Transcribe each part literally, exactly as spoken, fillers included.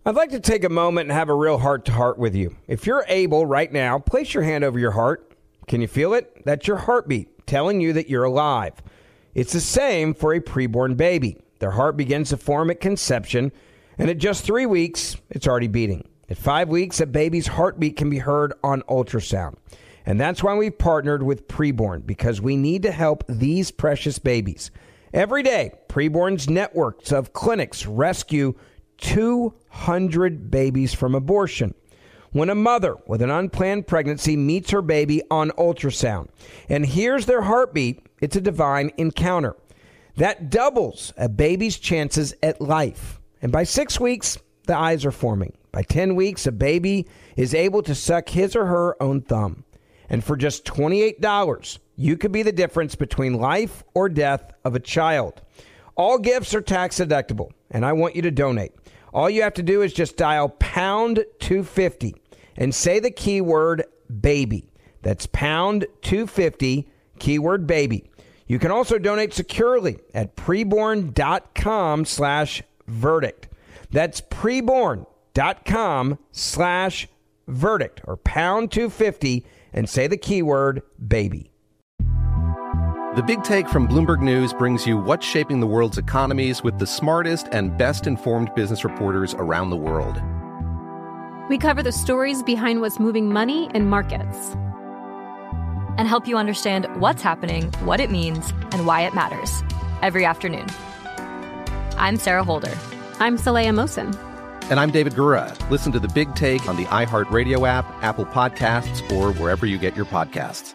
I'd like to take a moment and have a real heart-to-heart with you. If you're able right now, place your hand over your heart. Can you feel it? That's your heartbeat telling you that you're alive. It's the same for a preborn baby. Their heart begins to form at conception, and at just three weeks, it's already beating. At five weeks, a baby's heartbeat can be heard on ultrasound. And that's why we've partnered with Preborn, because we need to help these precious babies. Every day, Preborn's networks of clinics rescue two hundred babies from abortion. When a mother with an unplanned pregnancy meets her baby on ultrasound and hears their heartbeat, it's a divine encounter. That doubles a baby's chances at life. And by six weeks, the eyes are forming. By ten weeks, a baby is able to suck his or her own thumb. And for just twenty-eight dollars, you could be the difference between life or death of a child. All gifts are tax deductible, and I want you to donate. All you have to do is just dial pound two fifty and say the keyword baby. That's pound two fifty, keyword baby. You can also donate securely at preborn.com slash verdict. That's preborn.com slash verdict or pound two fifty and say the keyword baby. The Big Take from Bloomberg News brings you what's shaping the world's economies with the smartest and best-informed business reporters around the world. We cover the stories behind what's moving money and markets, and help you understand what's happening, what it means, and why it matters every afternoon. I'm Sarah Holder. I'm Saleha Mohsin. And I'm David Gura. Listen to The Big Take on the iHeartRadio app, Apple Podcasts, or wherever you get your podcasts.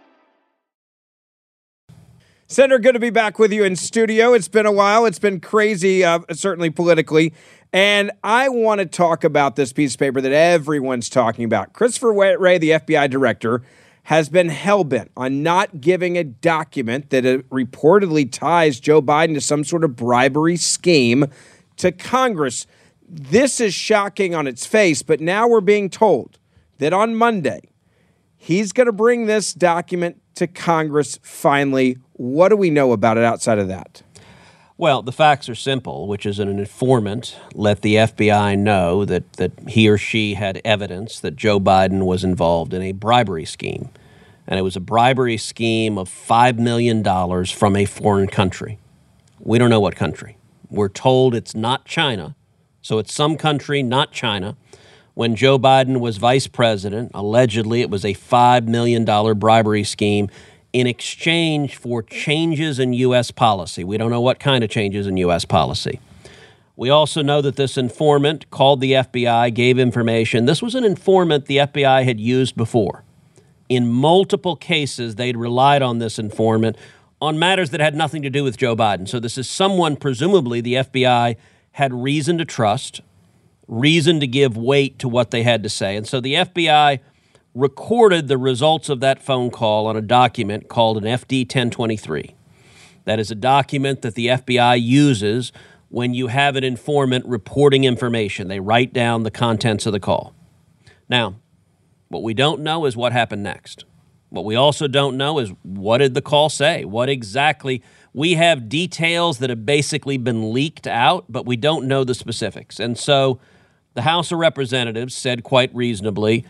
Senator, good to be back with you in studio. It's been a while. It's been crazy, uh, certainly politically. And I want to talk about this piece of paper that everyone's talking about. Christopher Wray, the F B I director, has been hell-bent on not giving a document that uh, reportedly ties Joe Biden to some sort of bribery scheme to Congress. This is shocking on its face, but now we're being told that on Monday, he's going to bring this document to Congress finally. What do we know about it outside of that? Well, the facts are simple, which is an informant let the F B I know that, that he or she had evidence that Joe Biden was involved in a bribery scheme. And it was a bribery scheme of five million dollars from a foreign country. We don't know what country. We're told it's not China. So it's some country, not China. When Joe Biden was vice president, allegedly it was a five million dollars bribery scheme in exchange for changes in U S policy. We don't know what kind of changes in U S policy. We also know that this informant called the F B I, gave information. This was an informant the F B I had used before. In multiple cases, they'd relied on this informant on matters that had nothing to do with Joe Biden. So this is someone, presumably, the F B I had reason to trust, reason to give weight to what they had to say. And so the F B I recorded the results of that phone call on a document called an F D ten twenty-three. That is a document that the F B I uses when you have an informant reporting information. They write down the contents of the call. Now, what we don't know is what happened next. What we also don't know is what did the call say? What exactly? We have details that have basically been leaked out, but we don't know the specifics. And so the House of Representatives said quite reasonably,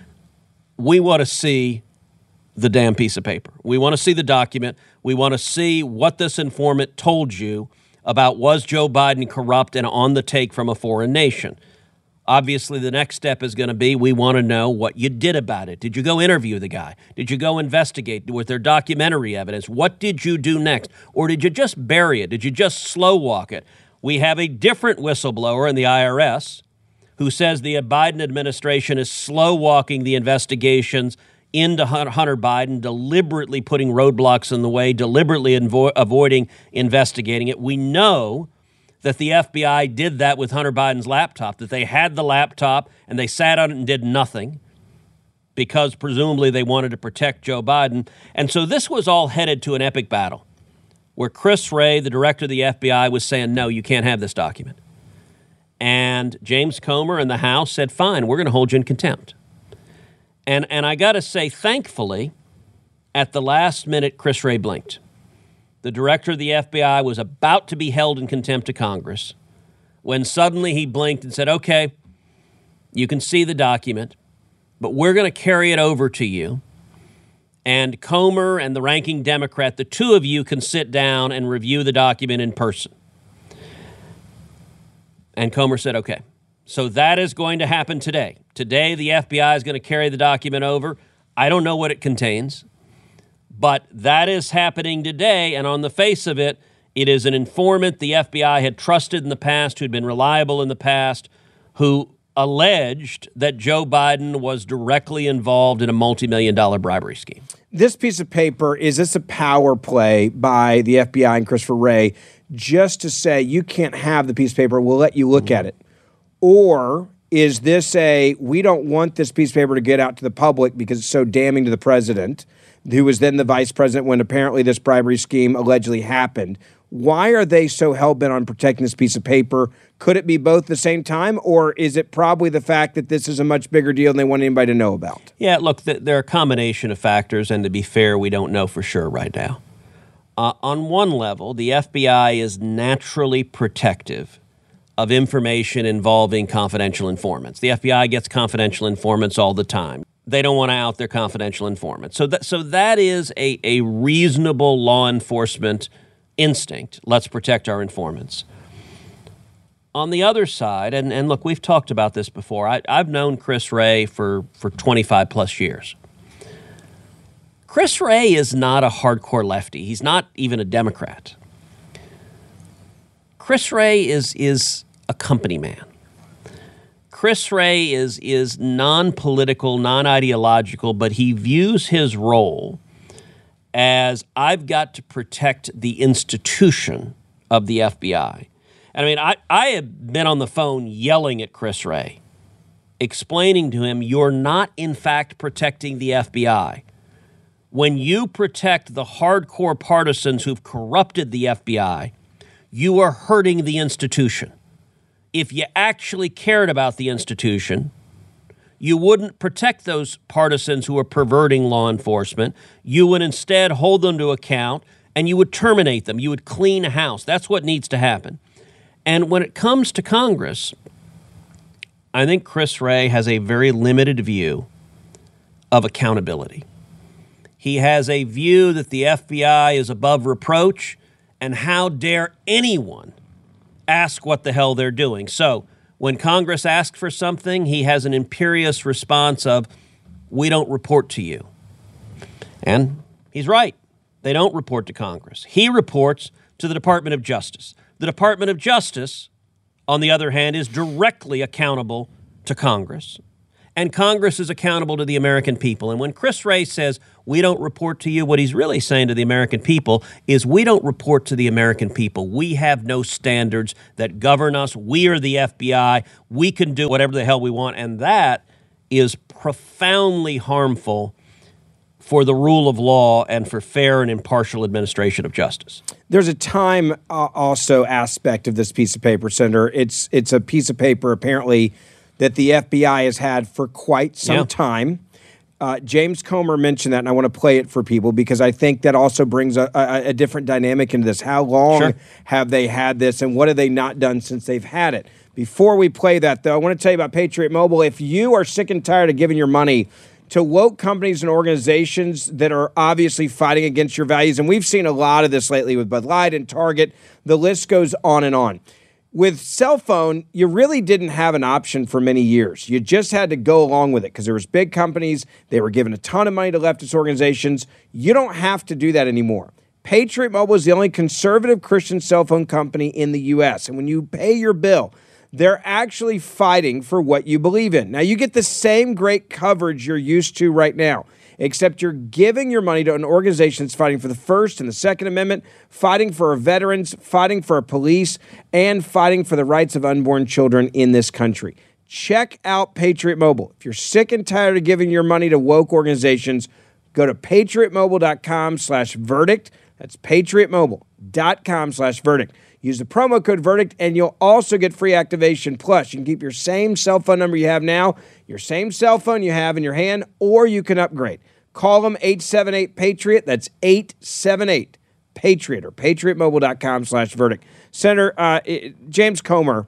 we want to see the damn piece of paper. We want to see the document. We want to see what this informant told you about was Joe Biden corrupt and on the take from a foreign nation. Obviously, the next step is going to be we want to know what you did about it. Did you go interview the guy? Did you go investigate? Was there documentary evidence? What did you do next? Or did you just bury it? Did you just slow walk it? We have a different whistleblower in the I R S who says the Biden administration is slow walking the investigations into Hunter Biden, deliberately putting roadblocks in the way, deliberately invo- avoiding investigating it. We know that the F B I did that with Hunter Biden's laptop, that they had the laptop and they sat on it and did nothing because presumably they wanted to protect Joe Biden. And so this was all headed to an epic battle where Chris Wray, the director of the F B I, was saying, no, you can't have this document. And James Comer and the House said, fine, we're going to hold you in contempt. And and I got to say, thankfully, at the last minute, Chris Wray blinked. The director of the F B I was about to be held in contempt of Congress when suddenly he blinked and said, okay, You can see the document, but we're going to carry it over to you. And Comer and the ranking Democrat, the two of you can sit down and review the document in person. And Comer said, okay. So that is going to happen today. Today, the F B I is going to carry the document over. I don't know what it contains, but that is happening today. And on the face of it, it is an informant the F B I had trusted in the past, who'd been reliable in the past, who alleged that Joe Biden was directly involved in a multi-million dollar bribery scheme. This piece of paper, is this a power play by the F B I and Christopher Wray just to say you can't have the piece of paper, we'll let you look mm-hmm. at it? Or is this a, we don't want this piece of paper to get out to the public because it's so damning to the president, who was then the vice president when apparently this bribery scheme allegedly happened? Why are they so hell-bent on protecting this piece of paper? Could it be both at the same time, or is it probably the fact that this is a much bigger deal than they want anybody to know about? Yeah, look, th- there are a combination of factors, and to be fair, we don't know for sure right now. Uh, on one level, the F B I is naturally protective of information involving confidential informants. The F B I gets confidential informants all the time. They don't want to out their confidential informants. So that, so that is a, a reasonable law enforcement instinct. Let's protect our informants. On the other side, and, and look, we've talked about this before. I, I've known Chris Wray for, for twenty-five plus years. Chris Wray is not a hardcore lefty. He's not even a Democrat. Chris Wray is, is a company man. Chris Wray is, is non-political, non-ideological, but he views his role as I've got to protect the institution of the F B I. And I mean, I, I have been on the phone yelling at Chris Wray, explaining to him, you're not, in fact, protecting the F B I. When you protect the hardcore partisans who've corrupted the F B I, you are hurting the institution. If you actually cared about the institution, you wouldn't protect those partisans who are perverting law enforcement. You would instead hold them to account, and you would terminate them. You would clean house. That's what needs to happen. And when it comes to Congress, I think Chris Wray has a very limited view of accountability. He has a view that the F B I is above reproach, and how dare anyone ask what the hell they're doing. So when Congress asks for something, he has an imperious response of, we don't report to you. And he's right. They don't report to Congress. He reports to the Department of Justice. The Department of Justice, on the other hand, is directly accountable to Congress. And Congress is accountable to the American people. And when Chris Wray says, we don't report to you, what he's really saying to the American people is we don't report to the American people. We have no standards that govern us. We are the F B I. We can do whatever the hell we want. And that is profoundly harmful for the rule of law and for fair and impartial administration of justice. There's a time uh, also aspect of this piece of paper, Senator. It's it's a piece of paper apparently that the F B I has had for quite some yeah. time. Uh, James Comer mentioned that, and I want to play it for people because I think that also brings a, a, a different dynamic into this. How long sure. have they had this, and what have they not done since they've had it? Before we play that, though, I want to tell you about Patriot Mobile. If you are sick and tired of giving your money to woke companies and organizations that are obviously fighting against your values, and we've seen a lot of this lately with Bud Light and Target, the list goes on and on. With cell phone, you really didn't have an option for many years. You just had to go along with it because there was big companies. They were giving a ton of money to leftist organizations. You don't have to do that anymore. Patriot Mobile is the only conservative Christian cell phone company in the U S. And when you pay your bill, they're actually fighting for what you believe in. Now, you get the same great coverage you're used to right now, except you're giving your money to an organization that's fighting for the First and the Second Amendment, fighting for our veterans, fighting for our police, and fighting for the rights of unborn children in this country. Check out Patriot Mobile. If you're sick and tired of giving your money to woke organizations, go to patriotmobile.com slash verdict. That's patriotmobile.com slash verdict. Use the promo code VERDICT, and you'll also get free activation. Plus, you can keep your same cell phone number you have now, your same cell phone you have in your hand, or you can upgrade. Call them eight seven eight, PATRIOT. That's eight seven eight, PATRIOT, or patriotmobile.com slash verdict. Senator uh, James Comer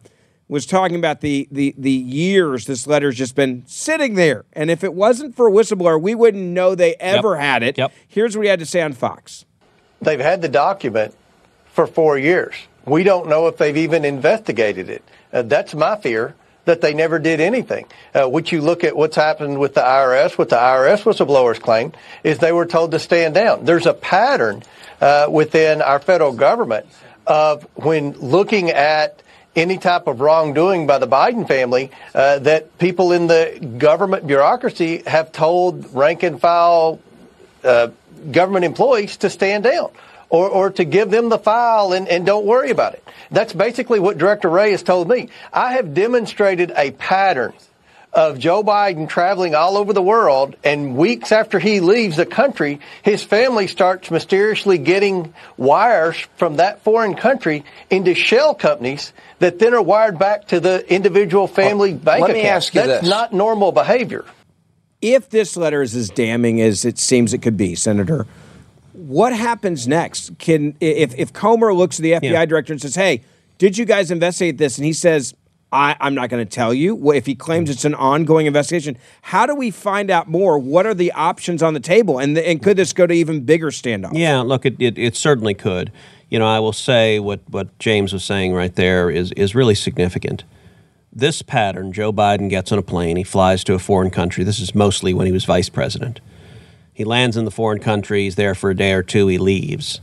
was talking about the, the, the years this letter's just been sitting there. And if it wasn't for a whistleblower, we wouldn't know they ever yep. had it. Yep. Here's what he had to say on Fox. They've had the document for four years. We don't know if they've even investigated it. Uh, that's my fear, that they never did anything. Uh, which you look at what's happened with the I R S, what the I R S whistleblowers claim, is they were told to stand down. There's a pattern uh, within our federal government of when looking at any type of wrongdoing by the Biden family, uh, that people in the government bureaucracy have told rank and file uh, government employees to stand down. Or, or to give them the file and, and don't worry about it. That's basically what Director Wray has told me. I have demonstrated a pattern of Joe Biden traveling all over the world, and weeks after he leaves the country, his family starts mysteriously getting wires from that foreign country into shell companies that then are wired back to the individual family well, bank let account. me ask you That's this. not normal behavior. If this letter is as damning as it seems it could be, Senator, what happens next? Can if if Comer looks at the F B I yeah. director and says, "Hey, did you guys investigate this?" and he says, I, "I'm not going to tell you." Well, if he claims it's an ongoing investigation, how do we find out more? What are the options on the table, and and could this go to even bigger standoffs? Yeah, look, it, it it certainly could. You know, I will say what what James was saying right there is is really significant. This pattern: Joe Biden gets on a plane, he flies to a foreign country. This is mostly when he was vice president. He lands in the foreign country, he's there for a day or two, he leaves.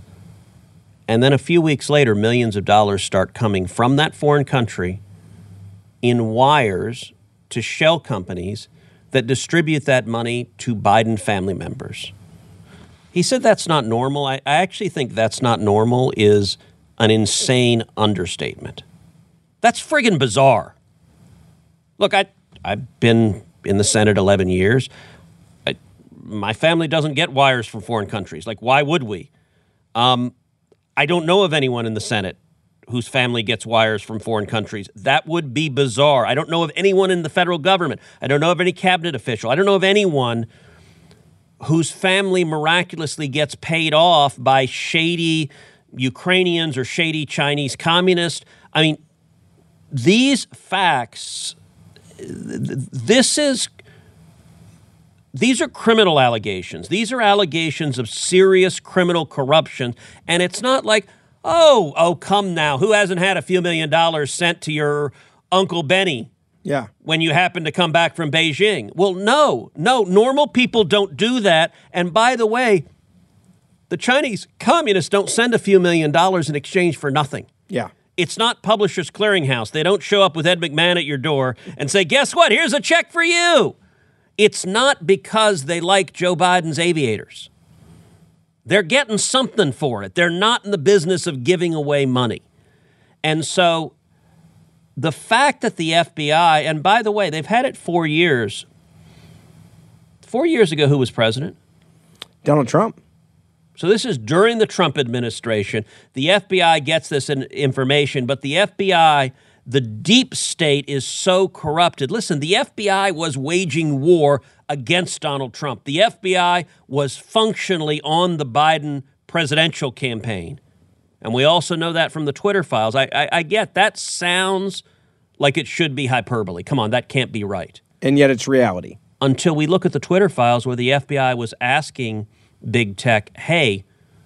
And then a few weeks later, millions of dollars start coming from that foreign country in wires to shell companies that distribute that money to Biden family members. He said that's not normal. I, I actually think that's not normal is an insane understatement. That's friggin' bizarre. Look, I, I've been in the Senate eleven years. My family doesn't get wires from foreign countries. Like, why would we? Um, I don't know of anyone in the Senate whose family gets wires from foreign countries. That would be bizarre. I don't know of anyone in the federal government. I don't know of any cabinet official. I don't know of anyone whose family miraculously gets paid off by shady Ukrainians or shady Chinese communists. I mean, these facts, this is... These are criminal allegations. These are allegations of serious criminal corruption. And it's not like, oh, oh, come now. Who hasn't had a few million dollars sent to your Uncle Benny Yeah. when you happen to come back from Beijing? Well, no, no, normal people don't do that. And by the way, the Chinese communists don't send a few million dollars in exchange for nothing. Yeah. It's not Publishers Clearinghouse. They don't show up with Ed McMahon at your door and say, guess what? Here's a check for you. It's not because they like Joe Biden's aviators. They're getting something for it. They're not in the business of giving away money. And so the fact that the F B I, and by the way, they've had it four years. Four years ago, who was president? Donald Trump. So this is during the Trump administration. The F B I gets this in information, but the F B I... The deep state is so corrupted. Listen, the F B I was waging war against Donald Trump. The F B I was functionally on the Biden presidential campaign. And we also know that from the Twitter files. I, I, I get that sounds like it should be hyperbole. Come on, that can't be right. And yet it's reality. Until we look at the Twitter files where the F B I was asking big tech, hey,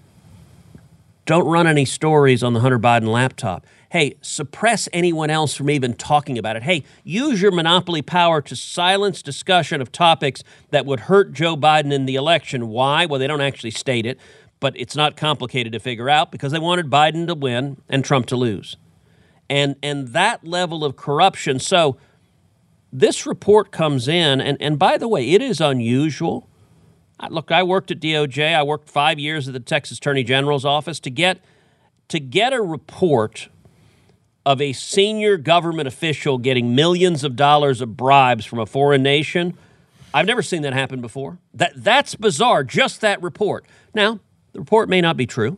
don't run any stories on the Hunter Biden laptop. Hey, suppress anyone else from even talking about it. Hey, use your monopoly power to silence discussion of topics that would hurt Joe Biden in the election. Why? Well, they don't actually state it, but it's not complicated to figure out because they wanted Biden to win and Trump to lose. And and that level of corruption. So this report comes in, and, and by the way, it is unusual. Look, I worked at D O J. I worked five years at the Texas Attorney General's office to get to get a report of a senior government official getting millions of dollars of bribes from a foreign nation. I've never seen that happen before. That that's bizarre, just that report. Now, the report may not be true.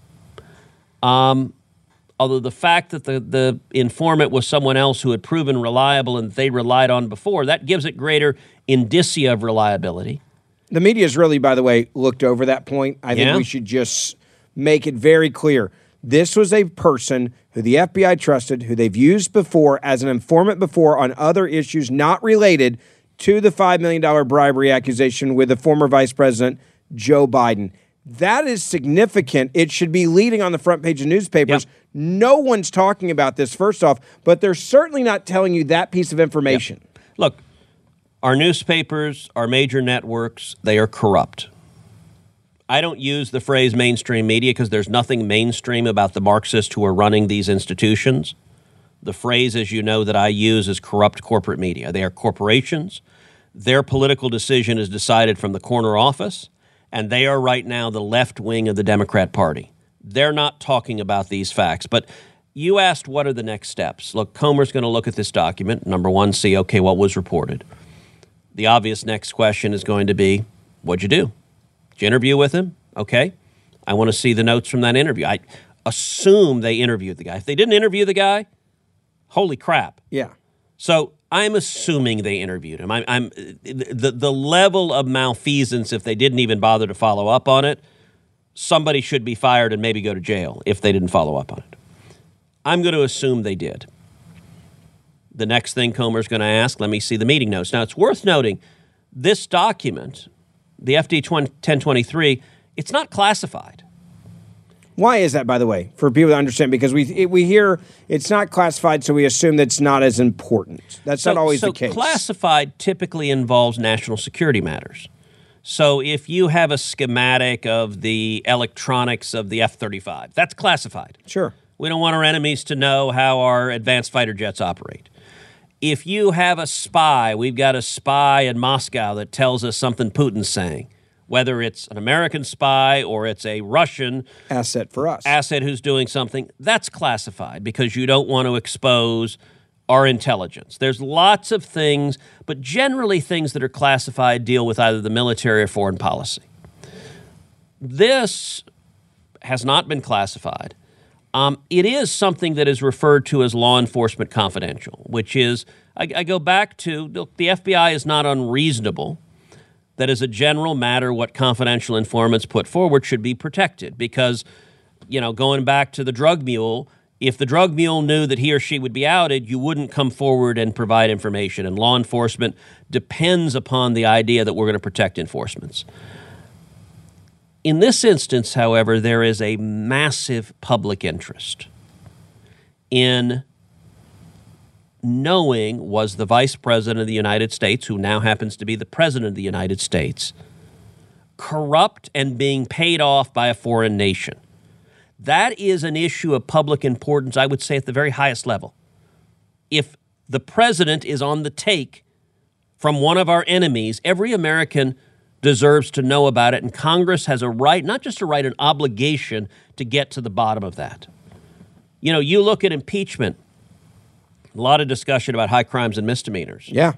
Um, although the fact that the, the informant was someone else who had proven reliable and they relied on before, that gives it greater indicia of reliability. The media's really, by the way, looked over that point. I think Yeah. we should just make it very clear. This was a person who the F B I trusted, who they've used before as an informant before on other issues not related to the five million dollars bribery accusation with the former Vice President Joe Biden. That is significant. It should be leading on the front page of newspapers. Yep. No one's talking about this, first off, but they're certainly not telling you that piece of information. Yep. Look, our newspapers, our major networks, they are corrupt. I don't use the phrase mainstream media because there's nothing mainstream about the Marxists who are running these institutions. The phrase, as you know, that I use is corrupt corporate media. They are corporations. Their political decision is decided from the corner office, and they are right now the left wing of the Democrat Party. They're not talking about these facts. But you asked what are the next steps. Look, Comer's going to look at this document. Number one, see, okay, what was reported. The obvious next question is going to be, what'd you do? Did you interview with him? Okay. I want to see the notes from that interview. I assume they interviewed the guy. If they didn't interview the guy, holy crap. Yeah. So I'm assuming they interviewed him. I'm, I'm the the level of malfeasance, if they didn't even bother to follow up on it, somebody should be fired and maybe go to jail if they didn't follow up on it. I'm going to assume they did. The next thing Comer's going to ask, let me see the meeting notes. Now, it's worth noting, this document, the F D ten twenty-three, it's not classified. Why is that, by the way, for people to understand? Because we we hear it's not classified, so we assume that's not as important. That's so, not always so the case. Classified typically involves national security matters. So if you have a schematic of the electronics of the F thirty-five, that's classified. Sure. We don't want our enemies to know how our advanced fighter jets operate. If you have a spy, we've got a spy in Moscow that tells us something Putin's saying, whether it's an American spy or it's a Russian asset for us, asset who's doing something, that's classified because you don't want to expose our intelligence. There's lots of things, but generally things that are classified deal with either the military or foreign policy. This has not been classified. Um, it is something that is referred to as law enforcement confidential, which is, I, I go back to, look, the F B I is not unreasonable that as a general matter, what confidential informants put forward should be protected because, you know, going back to the drug mule, if the drug mule knew that he or she would be outed, you wouldn't come forward and provide information. And law enforcement depends upon the idea that we're going to protect enforcements. In this instance, however, there is a massive public interest in knowing, was the Vice President of the United States, who now happens to be the President of the United States, corrupt and being paid off by a foreign nation? That is an issue of public importance, I would say, at the very highest level. If the president is on the take from one of our enemies, every American deserves to know about it, and Congress has a right, not just a right, an obligation to get to the bottom of that. You know, you look at impeachment, a lot of discussion about high crimes and misdemeanors. Yeah.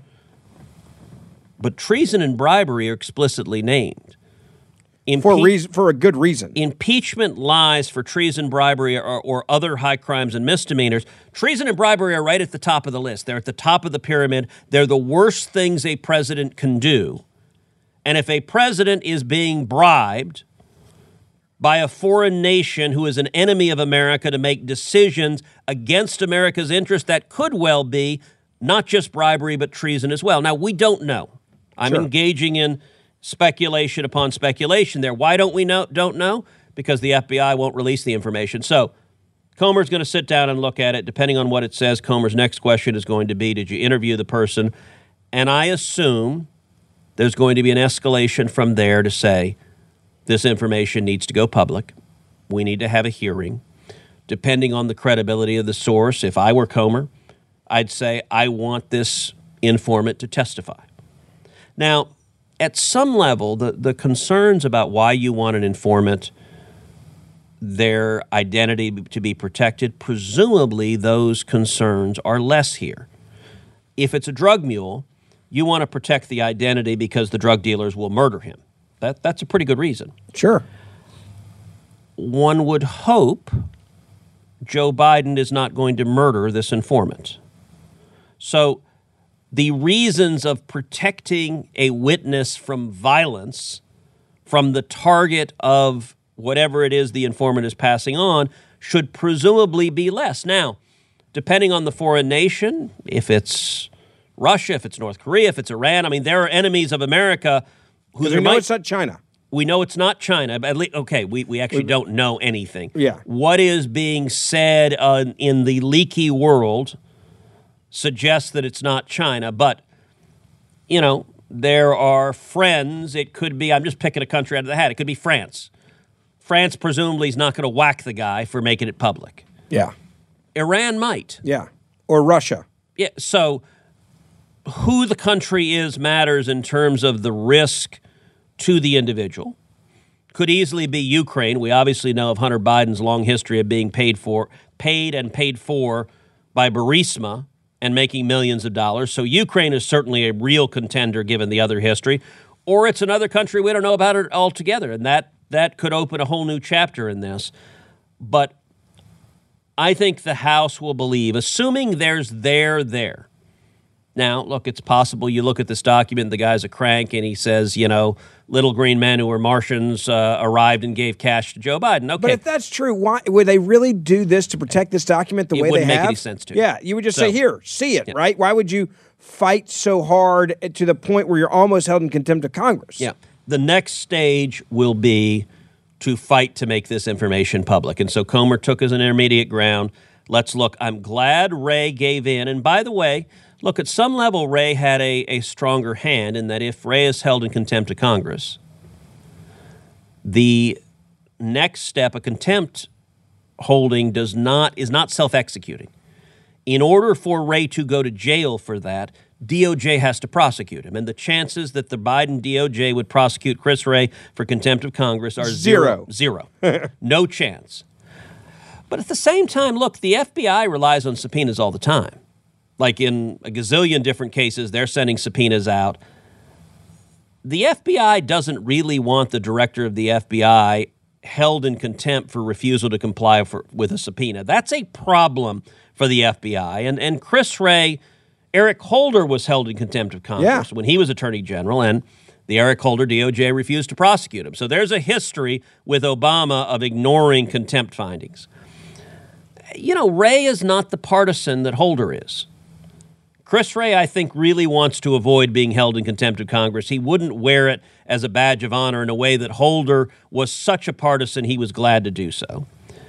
But treason and bribery are explicitly named. Impe- for, a reason, for a good reason. Impeachment lies for treason, bribery, or, or other high crimes and misdemeanors. Treason and bribery are right at the top of the list. They're at the top of the pyramid. They're the worst things a president can do. And if a president is being bribed by a foreign nation who is an enemy of America to make decisions against America's interest, that could well be not just bribery, but treason as well. Now, we don't know. I'm Sure. engaging in speculation upon speculation there. Why don't we know? Don't know? Because the F B I won't release the information. So Comer's going to sit down and look at it. Depending on what it says, Comer's next question is going to be, did you interview the person? And I assume there's going to be an escalation from there to say this information needs to go public. We need to have a hearing. Depending on the credibility of the source, if I were Comer, I'd say I want this informant to testify. Now, at some level, the, the concerns about why you want an informant, their identity to be protected, presumably those concerns are less here. If it's a drug mule, you want to protect the identity because the drug dealers will murder him. That, that's a pretty good reason. Sure. One would hope Joe Biden is not going to murder this informant. So the reasons of protecting a witness from violence, from the target of whatever it is the informant is passing on, should presumably be less. Now, depending on the foreign nation, if it's Russia, if it's North Korea, if it's Iran, I mean, there are enemies of America who we know might, it's not China. We know it's not China. But at least, okay, we, we actually we, don't know anything. Yeah. What is being said uh, in the leaky world suggests that it's not China. But, you know, there are friends. It could be, I'm just picking a country out of the hat. It could be France. France presumably is not going to whack the guy for making it public. Yeah. Iran might. Yeah. Or Russia. Yeah. So who the country is matters in terms of the risk to the individual. Could easily be Ukraine. We obviously know of Hunter Biden's long history of being paid for, paid and paid for by Burisma and making millions of dollars. So Ukraine is certainly a real contender given the other history. Or it's another country we don't know about it altogether, and that, that could open a whole new chapter in this. But I think the House will believe, assuming there's there there. Now, look, it's possible you look at this document, the guy's a crank, and he says, you know, little green men who were Martians uh, arrived and gave cash to Joe Biden. Okay. But if that's true, why would they really do this to protect this document the it way they have? It wouldn't make any sense to. Yeah, you would just so, say, here, see it, yeah. right? Why would you fight so hard to the point where you're almost held in contempt of Congress? Yeah. The next stage will be to fight to make this information public. And so Comer took as an intermediate ground. Let's look. I'm glad Wray gave in. And by the way, look, at some level, Wray had a, a stronger hand in that if Wray is held in contempt of Congress, the next step, a contempt holding, does not is not self-executing. In order for Wray to go to jail for that, D O J has to prosecute him. And the chances that the Biden D O J would prosecute Chris Wray for contempt of Congress are zero. Zero. Zero. No chance. But at the same time, look, the F B I relies on subpoenas all the time. Like in a gazillion different cases, they're sending subpoenas out. The F B I doesn't really want the director of the F B I held in contempt for refusal to comply for, with a subpoena. That's a problem for the F B I. And, and Chris Wray, Eric Holder was held in contempt of Congress yeah. when he was Attorney General, and the Eric Holder D O J refused to prosecute him. So there's a history with Obama of ignoring contempt findings. You know, Wray is not the partisan that Holder is. Chris Wray, I think, really wants to avoid being held in contempt of Congress. He wouldn't wear it as a badge of honor in a way that Holder was such a partisan he was glad to do so.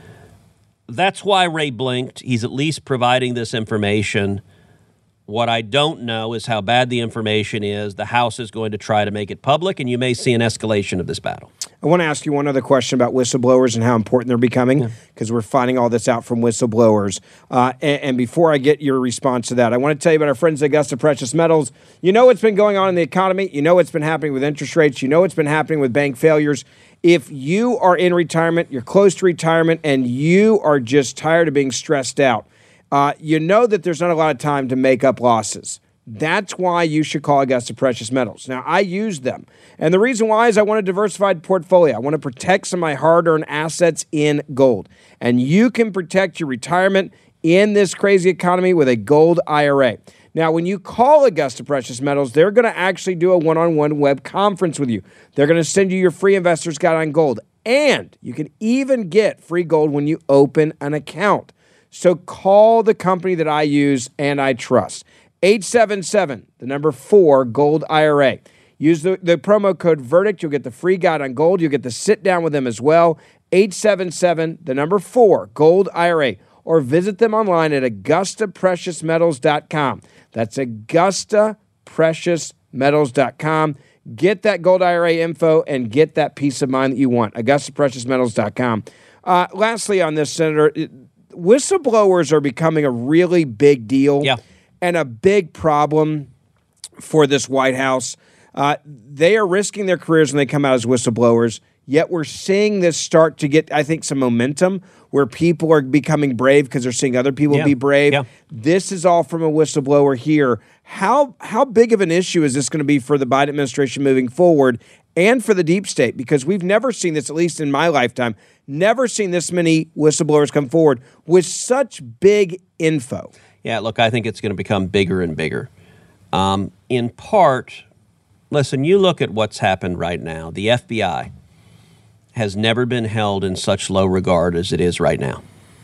That's why Wray blinked. He's at least providing this information. What I don't know is how bad the information is. The House is going to try to make it public, and you may see an escalation of this battle. I want to ask you one other question about whistleblowers and how important they're becoming, because yeah. we're finding all this out from whistleblowers. Uh, and, and before I get your response to that, I want to tell you about our friends at Augusta Precious Metals. You know what's been going on in the economy. You know what's been happening with interest rates. You know what's been happening with bank failures. If you are in retirement, you're close to retirement, and you are just tired of being stressed out, Uh, you know that there's not a lot of time to make up losses. That's why you should call Augusta Precious Metals. Now, I use them. And the reason why is I want a diversified portfolio. I want to protect some of my hard-earned assets in gold. And you can protect your retirement in this crazy economy with a gold I R A. Now, when you call Augusta Precious Metals, they're going to actually do a one-on-one web conference with you. They're going to send you your free investor's guide on gold. And you can even get free gold when you open an account. So call the company that I use and I trust. eight seven seven, the number four, Gold I R A. Use the, the promo code VERDICT. You'll get the free guide on gold. You'll get to sit down with them as well. eight seven seven, the number four, Gold I R A. Or visit them online at Augusta Precious Metals dot com. That's Augusta Precious Metals dot com. Get that Gold I R A info and get that peace of mind that you want. Augusta Precious Metals dot com. Uh, lastly on this, Senator, it, whistleblowers are becoming a really big deal yeah. and a big problem for this White House. Uh, they are risking their careers when they come out as whistleblowers, yet we're seeing this start to get, I think, some momentum where people are becoming brave because they're seeing other people yeah. be brave. Yeah. This is all from a whistleblower here. How, how big of an issue is this going to be for the Biden administration moving forward and for the deep state? Because we've never seen this, at least in my lifetime, never seen this many whistleblowers come forward with such big info. Yeah, look, I think it's going to become bigger and bigger. Um, in part, listen, you look at what's happened right now. The F B I has never been held in such low regard as it is right now.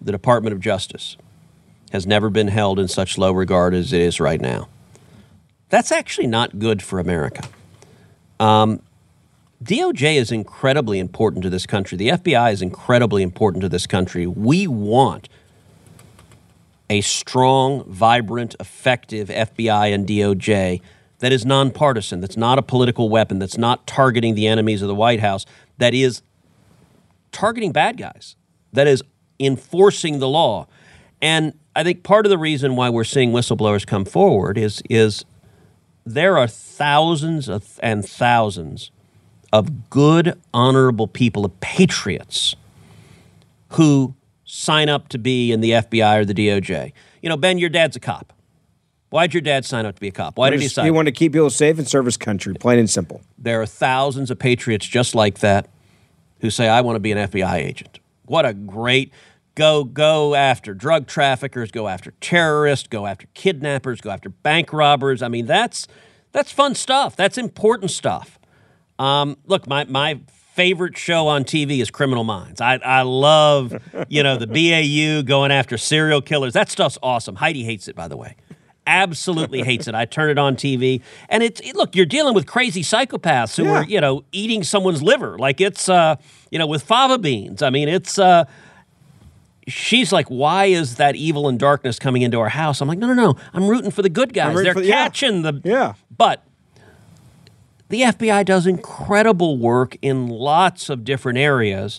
the Department of Justice has never been held in such low regard as it is right now. That's actually not good for America. Um, D O J is incredibly important to this country. The F B I is incredibly important to this country. We want a strong, vibrant, effective F B I and D O J that is nonpartisan, that's not a political weapon, that's not targeting the enemies of the White House, that is targeting bad guys, that is enforcing the law. And I think part of the reason why we're seeing whistleblowers come forward is, is there are thousands of, and thousands of good, honorable people, of patriots who sign up to be in the F B I or the D O J. You know, Ben, your dad's a cop. Why'd your dad sign up to be a cop? Why did he sign up? He wanted to keep people safe and serve his country, plain and simple. There are thousands of patriots just like that who say, I want to be an F B I agent. What a great go, go after drug traffickers, go after terrorists, go after kidnappers, go after bank robbers. I mean, that's that's fun stuff. That's important stuff. Um, look, my my favorite show on T V is Criminal Minds. I, I love, you know, the B A U going after serial killers. That stuff's awesome. Heidi hates it, by the way. Absolutely hates it. I turn it on T V, and it's it, look, you're dealing with crazy psychopaths who yeah. are, you know, eating someone's liver like it's, uh, you know, with fava beans. I mean, it's. Uh, she's like, why is that evil and darkness coming into our house? I'm like, no, no, no. I'm rooting for the good guys. They're the, catching yeah. the. Yeah. But the F B I does incredible work in lots of different areas.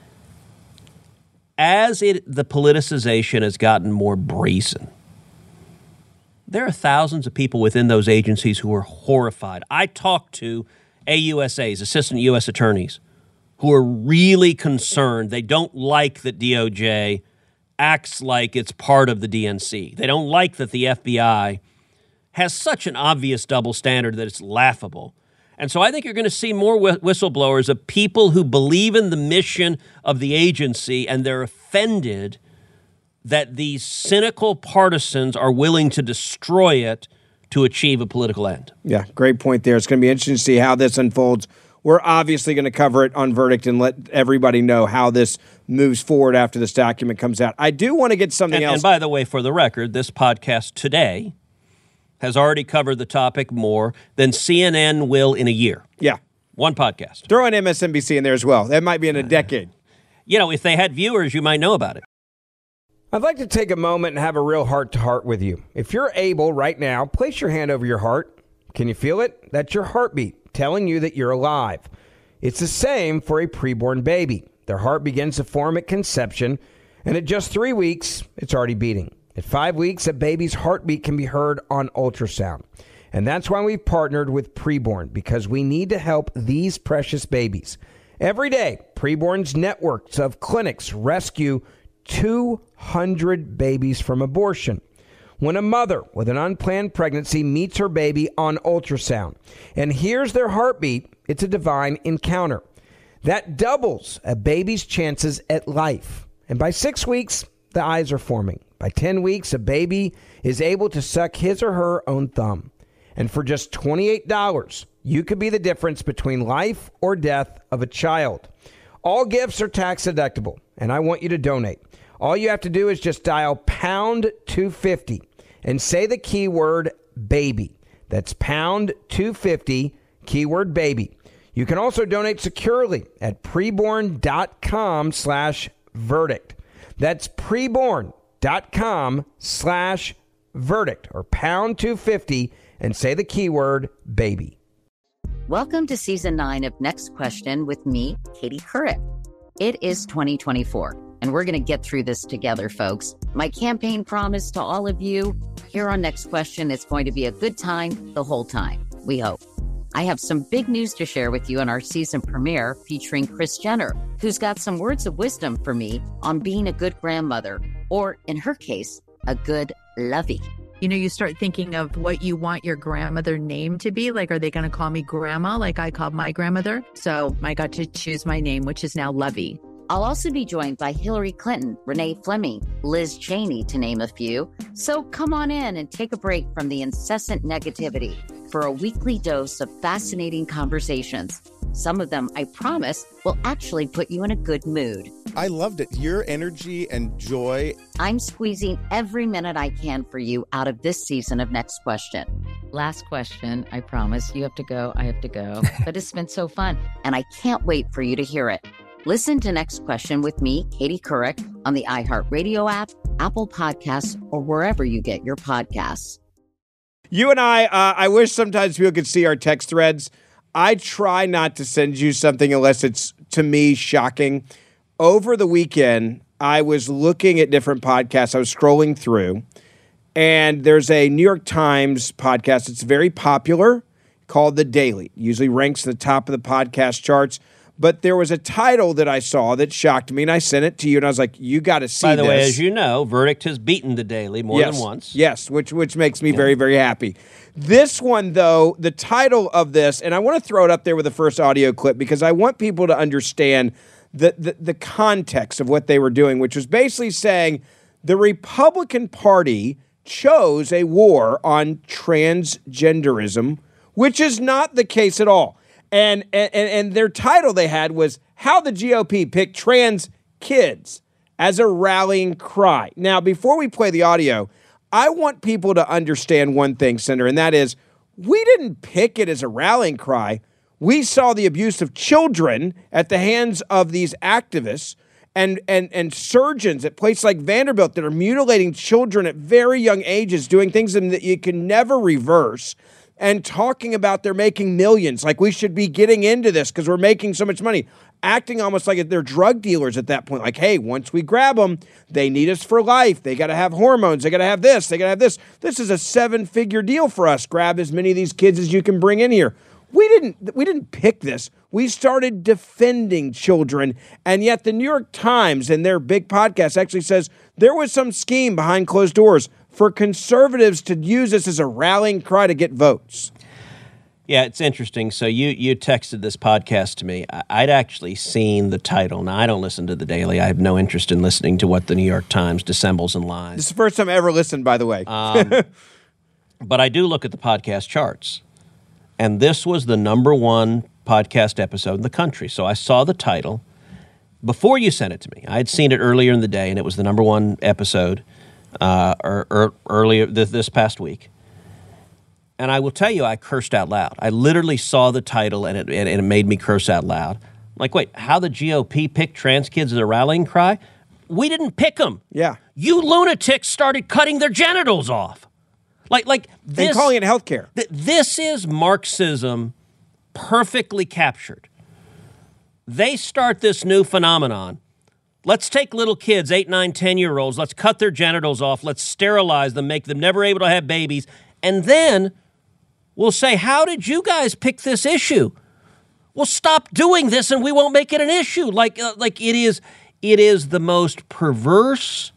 As it the politicization has gotten more brazen, there are thousands of people within those agencies who are horrified. I talked to A U S As, assistant U S attorneys, who are really concerned. They don't like that D O J acts like it's part of the D N C. They don't like that the F B I has such an obvious double standard that it's laughable. And so I think you're going to see more wh- whistleblowers of people who believe in the mission of the agency, and they're offended that these cynical partisans are willing to destroy it to achieve a political end. Yeah, great point there. It's going to be interesting to see how this unfolds. We're obviously going to cover it on Verdict and let everybody know how this moves forward after this document comes out. I do want to get something and, else. And by the way, for the record, this podcast today has already covered the topic more than C N N will in a year. Yeah. One podcast. Throw in M S N B C in there as well. That might be in a decade. You know, if they had viewers, you might know about it. I'd like to take a moment and have a real heart-to-heart with you. If you're able right now, place your hand over your heart. Can you feel it? That's your heartbeat telling you that you're alive. It's the same for a preborn baby. Their heart begins to form at conception, and at just three weeks, it's already beating. At five weeks, a baby's heartbeat can be heard on ultrasound. And that's why we've partnered with Preborn, because we need to help these precious babies. Every day, Preborn's networks of clinics rescue two hundred babies from abortion. When a mother with an unplanned pregnancy meets her baby on ultrasound and hears their heartbeat, it's a divine encounter. That doubles a baby's chances at life. And by six weeks, the eyes are forming. By ten weeks, a baby is able to suck his or her own thumb. And for just twenty-eight dollars, you could be the difference between life or death of a child. All gifts are tax deductible, and I want you to donate. All you have to do is just dial pound two fifty and say the keyword baby. That's pound two fifty, keyword baby. You can also donate securely at preborn.com slash verdict. That's preborn.com slash verdict or pound two fifty and say the keyword baby. Welcome to season nine of Next Question with me, Katie Couric. It is twenty twenty-four, and we're going to get through this together, folks. My campaign promise to all of you here on Next Question, it's going to be a good time the whole time, we hope. I have some big news to share with you in our season premiere featuring Kris Jenner, who's got some words of wisdom for me on being a good grandmother, or in her case, a good lovey. You know, you start thinking of what you want your grandmother name to be. Like, are they going to call me grandma like I called my grandmother? So I got to choose my name, which is now Lovey. I'll also be joined by Hillary Clinton, Renee Fleming, Liz Cheney, to name a few. So come on in and take a break from the incessant negativity for a weekly dose of fascinating conversations. Some of them, I promise, will actually put you in a good mood. I loved it. Your energy and joy. I'm squeezing every minute I can for you out of this season of Next Question. Last question, I promise. You have to go, I have to go. But it's been so fun, and I can't wait for you to hear it. Listen to Next Question with me, Katie Couric, on the iHeartRadio app, Apple Podcasts, or wherever you get your podcasts. You and I, uh, I wish sometimes people could see our text threads. I try not to send you something unless it's, to me, shocking. Over the weekend, I was looking at different podcasts. I was scrolling through, and there's a New York Times podcast. It's very popular, called The Daily. It usually ranks at the top of the podcast charts. But there was a title that I saw that shocked me, and I sent it to you, and I was like, you got to see this. By the way, as you know, Verdict has beaten The Daily more yes. than once. Yes, which which makes me yeah. very, very happy. This one, though, the title of this, and I want to throw it up there with the first audio clip because I want people to understand the, the, the context of what they were doing, which was basically saying the Republican Party chose a war on transgenderism, which is not the case at all. And, and and their title they had was How the G O P Picked Trans Kids as a Rallying Cry. Now, before we play the audio, I want people to understand one thing, Senator, and that is we didn't pick it as a rallying cry. We saw the abuse of children at the hands of these activists and, and, and surgeons at places like Vanderbilt that are mutilating children at very young ages, doing things that you can never reverse, and talking about they're making millions, like we should be getting into this because we're making so much money, acting almost like they're drug dealers at that point. Like, hey, once we grab them, they need us for life. They got to have hormones. They got to have this. They got to have this. This is a seven-figure deal for us. Grab as many of these kids as you can bring in here. We didn't, we didn't pick this. We started defending children, and yet the New York Times in their big podcast actually says there was some scheme behind closed doors for conservatives to use this as a rallying cry to get votes. Yeah, it's interesting. So you you texted this podcast to me. I'd actually seen the title. Now, I don't listen to The Daily. I have no interest in listening to what the New York Times dissembles and lies. This is the first time I ever listened, by the way. um, but I do look at the podcast charts. And this was the number one podcast episode in the country. So I saw the title before you sent it to me. I had seen it earlier in the day, and it was the number one episode uh, or, or earlier this, this past week. And I will tell you, I cursed out loud. I literally saw the title, and it, and it made me curse out loud. I'm like, wait, how the G O P picked trans kids as a rallying cry? We didn't pick them. Yeah. You lunatics started cutting their genitals off. Like, like this. And calling it healthcare. Th- this is Marxism perfectly captured. They start this new phenomenon. Let's take little kids, eight, nine, ten-year-olds. Let's cut their genitals off. Let's sterilize them, make them never able to have babies. And then we'll say, how did you guys pick this issue? Well, stop doing this and we won't make it an issue. Like, uh, like it is, it is the most perverse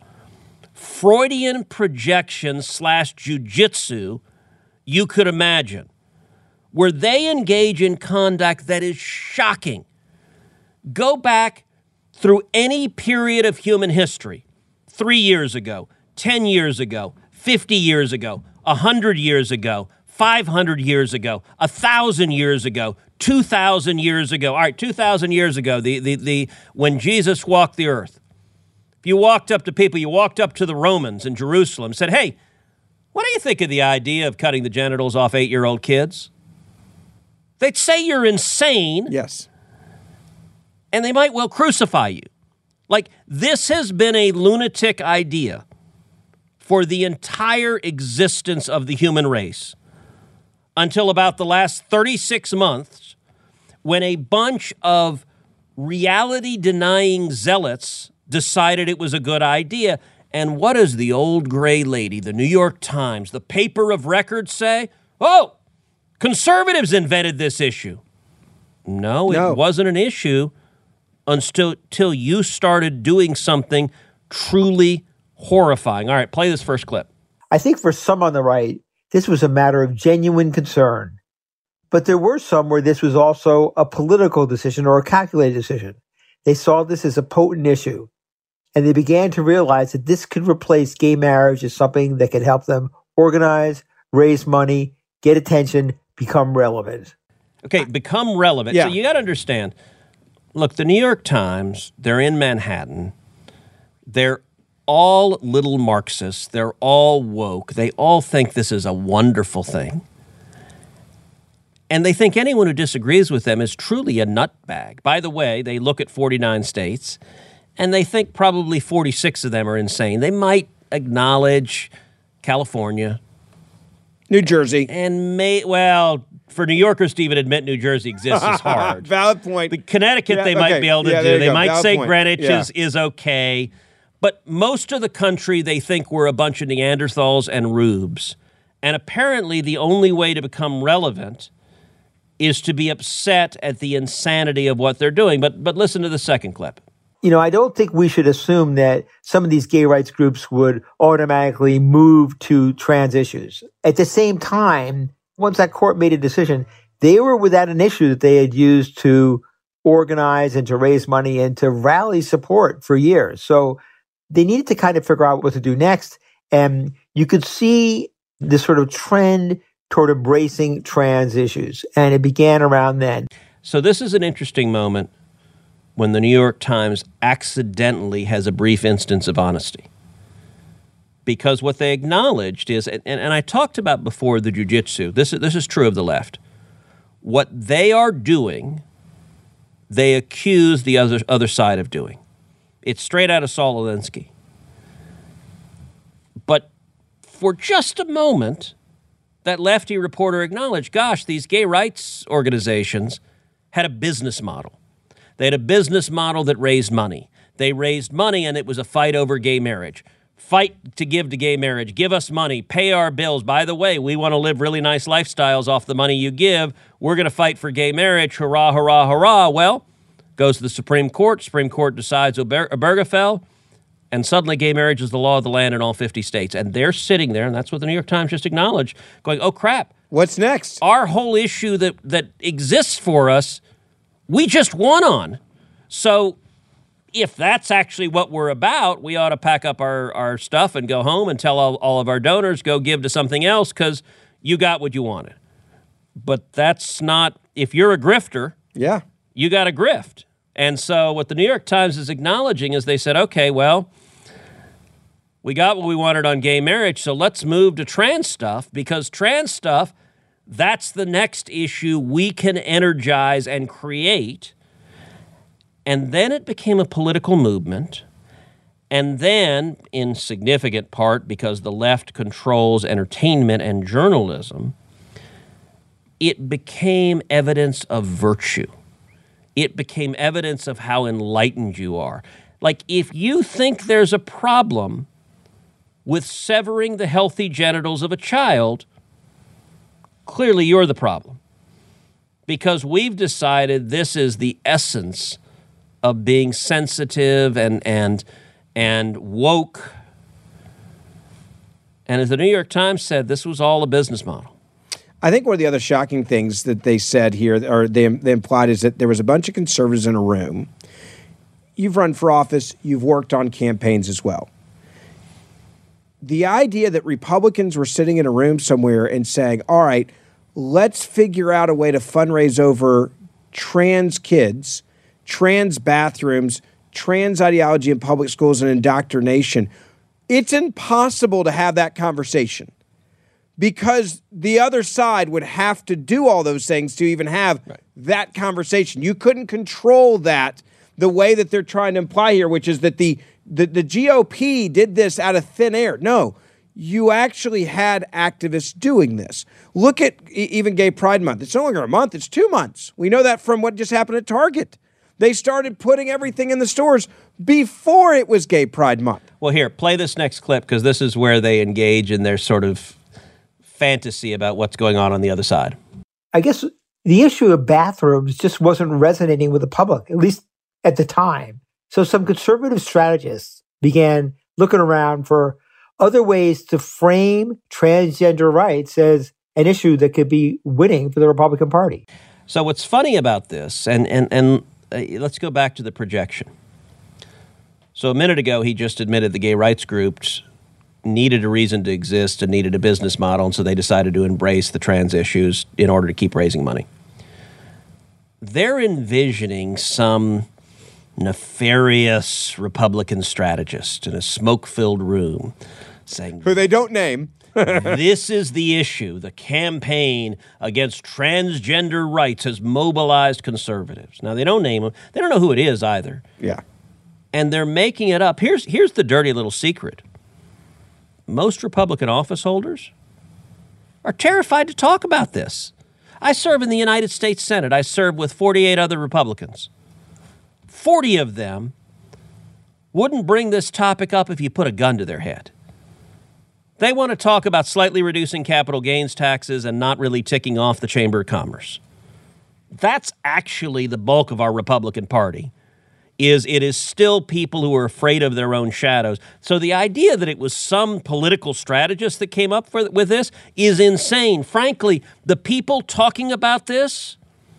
Freudian projection slash jujitsu you could imagine, where they engage in conduct that is shocking. Go back through any period of human history, three years ago, ten years ago, fifty years ago, one hundred years ago, five hundred years ago, one thousand years ago, two thousand years ago. All right, two thousand years ago, the, the, the, when Jesus walked the earth. If you walked up to people, you walked up to the Romans in Jerusalem, said, hey, what do you think of the idea of cutting the genitals off eight-year-old kids? They'd say you're insane. Yes. And they might well crucify you. Like, this has been a lunatic idea for the entire existence of the human race until about the last thirty-six months when a bunch of reality-denying zealots decided it was a good idea. And what does the old gray lady, the New York Times, the paper of record say? Oh, conservatives invented this issue. No, it no. wasn't an issue until, until you started doing something truly horrifying. All right, play this first clip. I think for some on the right, this was a matter of genuine concern. But there were some where this was also a political decision or a calculated decision. They saw this as a potent issue. And they began to realize that this could replace gay marriage as something that could help them organize, raise money, get attention, become relevant. Okay, become relevant. Yeah. So you got to understand, look, the New York Times, they're in Manhattan. They're all little Marxists. They're all woke. They all think this is a wonderful thing. And they think anyone who disagrees with them is truly a nutbag. By the way, they look at forty-nine states, and they think probably forty-six of them are insane. They might acknowledge California. New Jersey. And may, well, for New Yorkers to even admit New Jersey exists is hard. Valid point. The Connecticut Yeah, they okay. might be able to Yeah, do. there you They go. might Valid say point. Greenwich Yeah. is, is okay. But most of the country, they think we're a bunch of Neanderthals and rubes. And apparently the only way to become relevant is to be upset at the insanity of what they're doing. But but listen to the second clip. You know, I don't think we should assume that some of these gay rights groups would automatically move to trans issues. At the same time, once that court made a decision, they were without an issue that they had used to organize and to raise money and to rally support for years. So they needed to kind of figure out what to do next. And you could see this sort of trend toward embracing trans issues. And it began around then. So this is an interesting moment when the New York Times accidentally has a brief instance of honesty. Because what they acknowledged is, and, and I talked about before the jujitsu, this is, this is true of the left. What they are doing, they accuse the other, other side of doing. It's straight out of Saul Alinsky. But for just a moment, that lefty reporter acknowledged, gosh, these gay rights organizations had a business model. They had a business model that raised money. They raised money, and it was a fight over gay marriage. Fight to give to gay marriage. Give us money. Pay our bills. By the way, we want to live really nice lifestyles off the money you give. We're going to fight for gay marriage. Hurrah, hurrah, hurrah. Well, goes to the Supreme Court. Supreme Court decides Ober- Obergefell. And suddenly gay marriage is the law of the land in all fifty states. And they're sitting there, and that's what the New York Times just acknowledged, going, oh, crap. What's next? Our whole issue that, that exists for us, we just won on. So if that's actually what we're about, we ought to pack up our, our stuff and go home and tell all, all of our donors, go give to something else because you got what you wanted. But that's not, if you're a grifter, yeah, you got to grift. And so what the New York Times is acknowledging is they said, okay, well, we got what we wanted on gay marriage, so let's move to trans stuff, because trans stuff, that's the next issue we can energize and create. And then it became a political movement. And then, in significant part, because the left controls entertainment and journalism, it became evidence of virtue. It became evidence of how enlightened you are. Like, if you think there's a problem with severing the healthy genitals of a child, clearly you're the problem. Because we've decided this is the essence of being sensitive and and and woke. And as the New York Times said, this was all a business model. I think one of the other shocking things that they said here, or they, they implied, is that there was a bunch of conservatives in a room. You've run for office. You've worked on campaigns as well. The idea that Republicans were sitting in a room somewhere and saying, all right, let's figure out a way to fundraise over trans kids, trans bathrooms, trans ideology in public schools and indoctrination. It's impossible to have that conversation because the other side would have to do all those things to even have right. that conversation. You couldn't control that the way that they're trying to imply here, which is that the The, the G O P did this out of thin air. No, you actually had activists doing this. Look at e- even Gay Pride Month. It's no longer a month, it's two months. We know that from what just happened at Target. They started putting everything in the stores before it was Gay Pride Month. Well, here, play this next clip because this is where they engage in their sort of fantasy about what's going on on the other side. I guess the issue of bathrooms just wasn't resonating with the public, at least at the time. So some conservative strategists began looking around for other ways to frame transgender rights as an issue that could be winning for the Republican Party. So what's funny about this, and, and, and uh, let's go back to the projection. So a minute ago, he just admitted the gay rights groups needed a reason to exist and needed a business model, and so they decided to embrace the trans issues in order to keep raising money. they're envisioning some nefarious Republican strategist in a smoke-filled room saying, who they don't name. This is the issue. The campaign against transgender rights has mobilized conservatives. Now, they don't name them. They don't know who it is either. Yeah. And they're making it up. Here's, here's the dirty little secret. Most Republican office holders are terrified to talk about this. I serve in the United States Senate. I serve with forty-eight other Republicans. forty of them wouldn't bring this topic up if you put a gun to their head. They want to talk about slightly reducing capital gains taxes and not really ticking off the Chamber of Commerce. That's actually the bulk of our Republican Party, is it is still people who are afraid of their own shadows. So the idea that it was some political strategist that came up for, with this is insane. Frankly, the people talking about this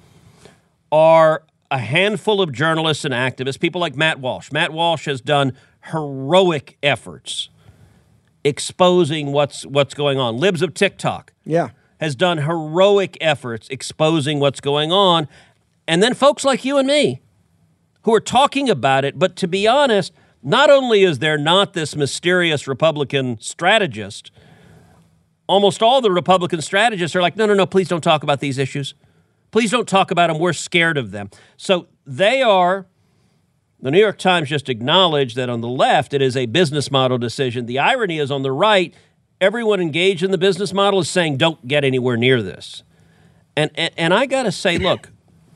are a handful of journalists and activists, people like Matt Walsh. Matt Walsh has done heroic efforts exposing what's what's going on. Libs of TikTok yeah. has done heroic efforts exposing what's going on. And then folks like you and me who are talking about it. But to be honest, not only is there not this mysterious Republican strategist, almost all the Republican strategists are like, no, no, no, please don't talk about these issues. Please don't talk about them. We're scared of them. So they are, the New York Times just acknowledged that on the left, it is a business model decision. The irony is on the right, everyone engaged in the business model is saying, don't get anywhere near this. And, and, and I got to say, look,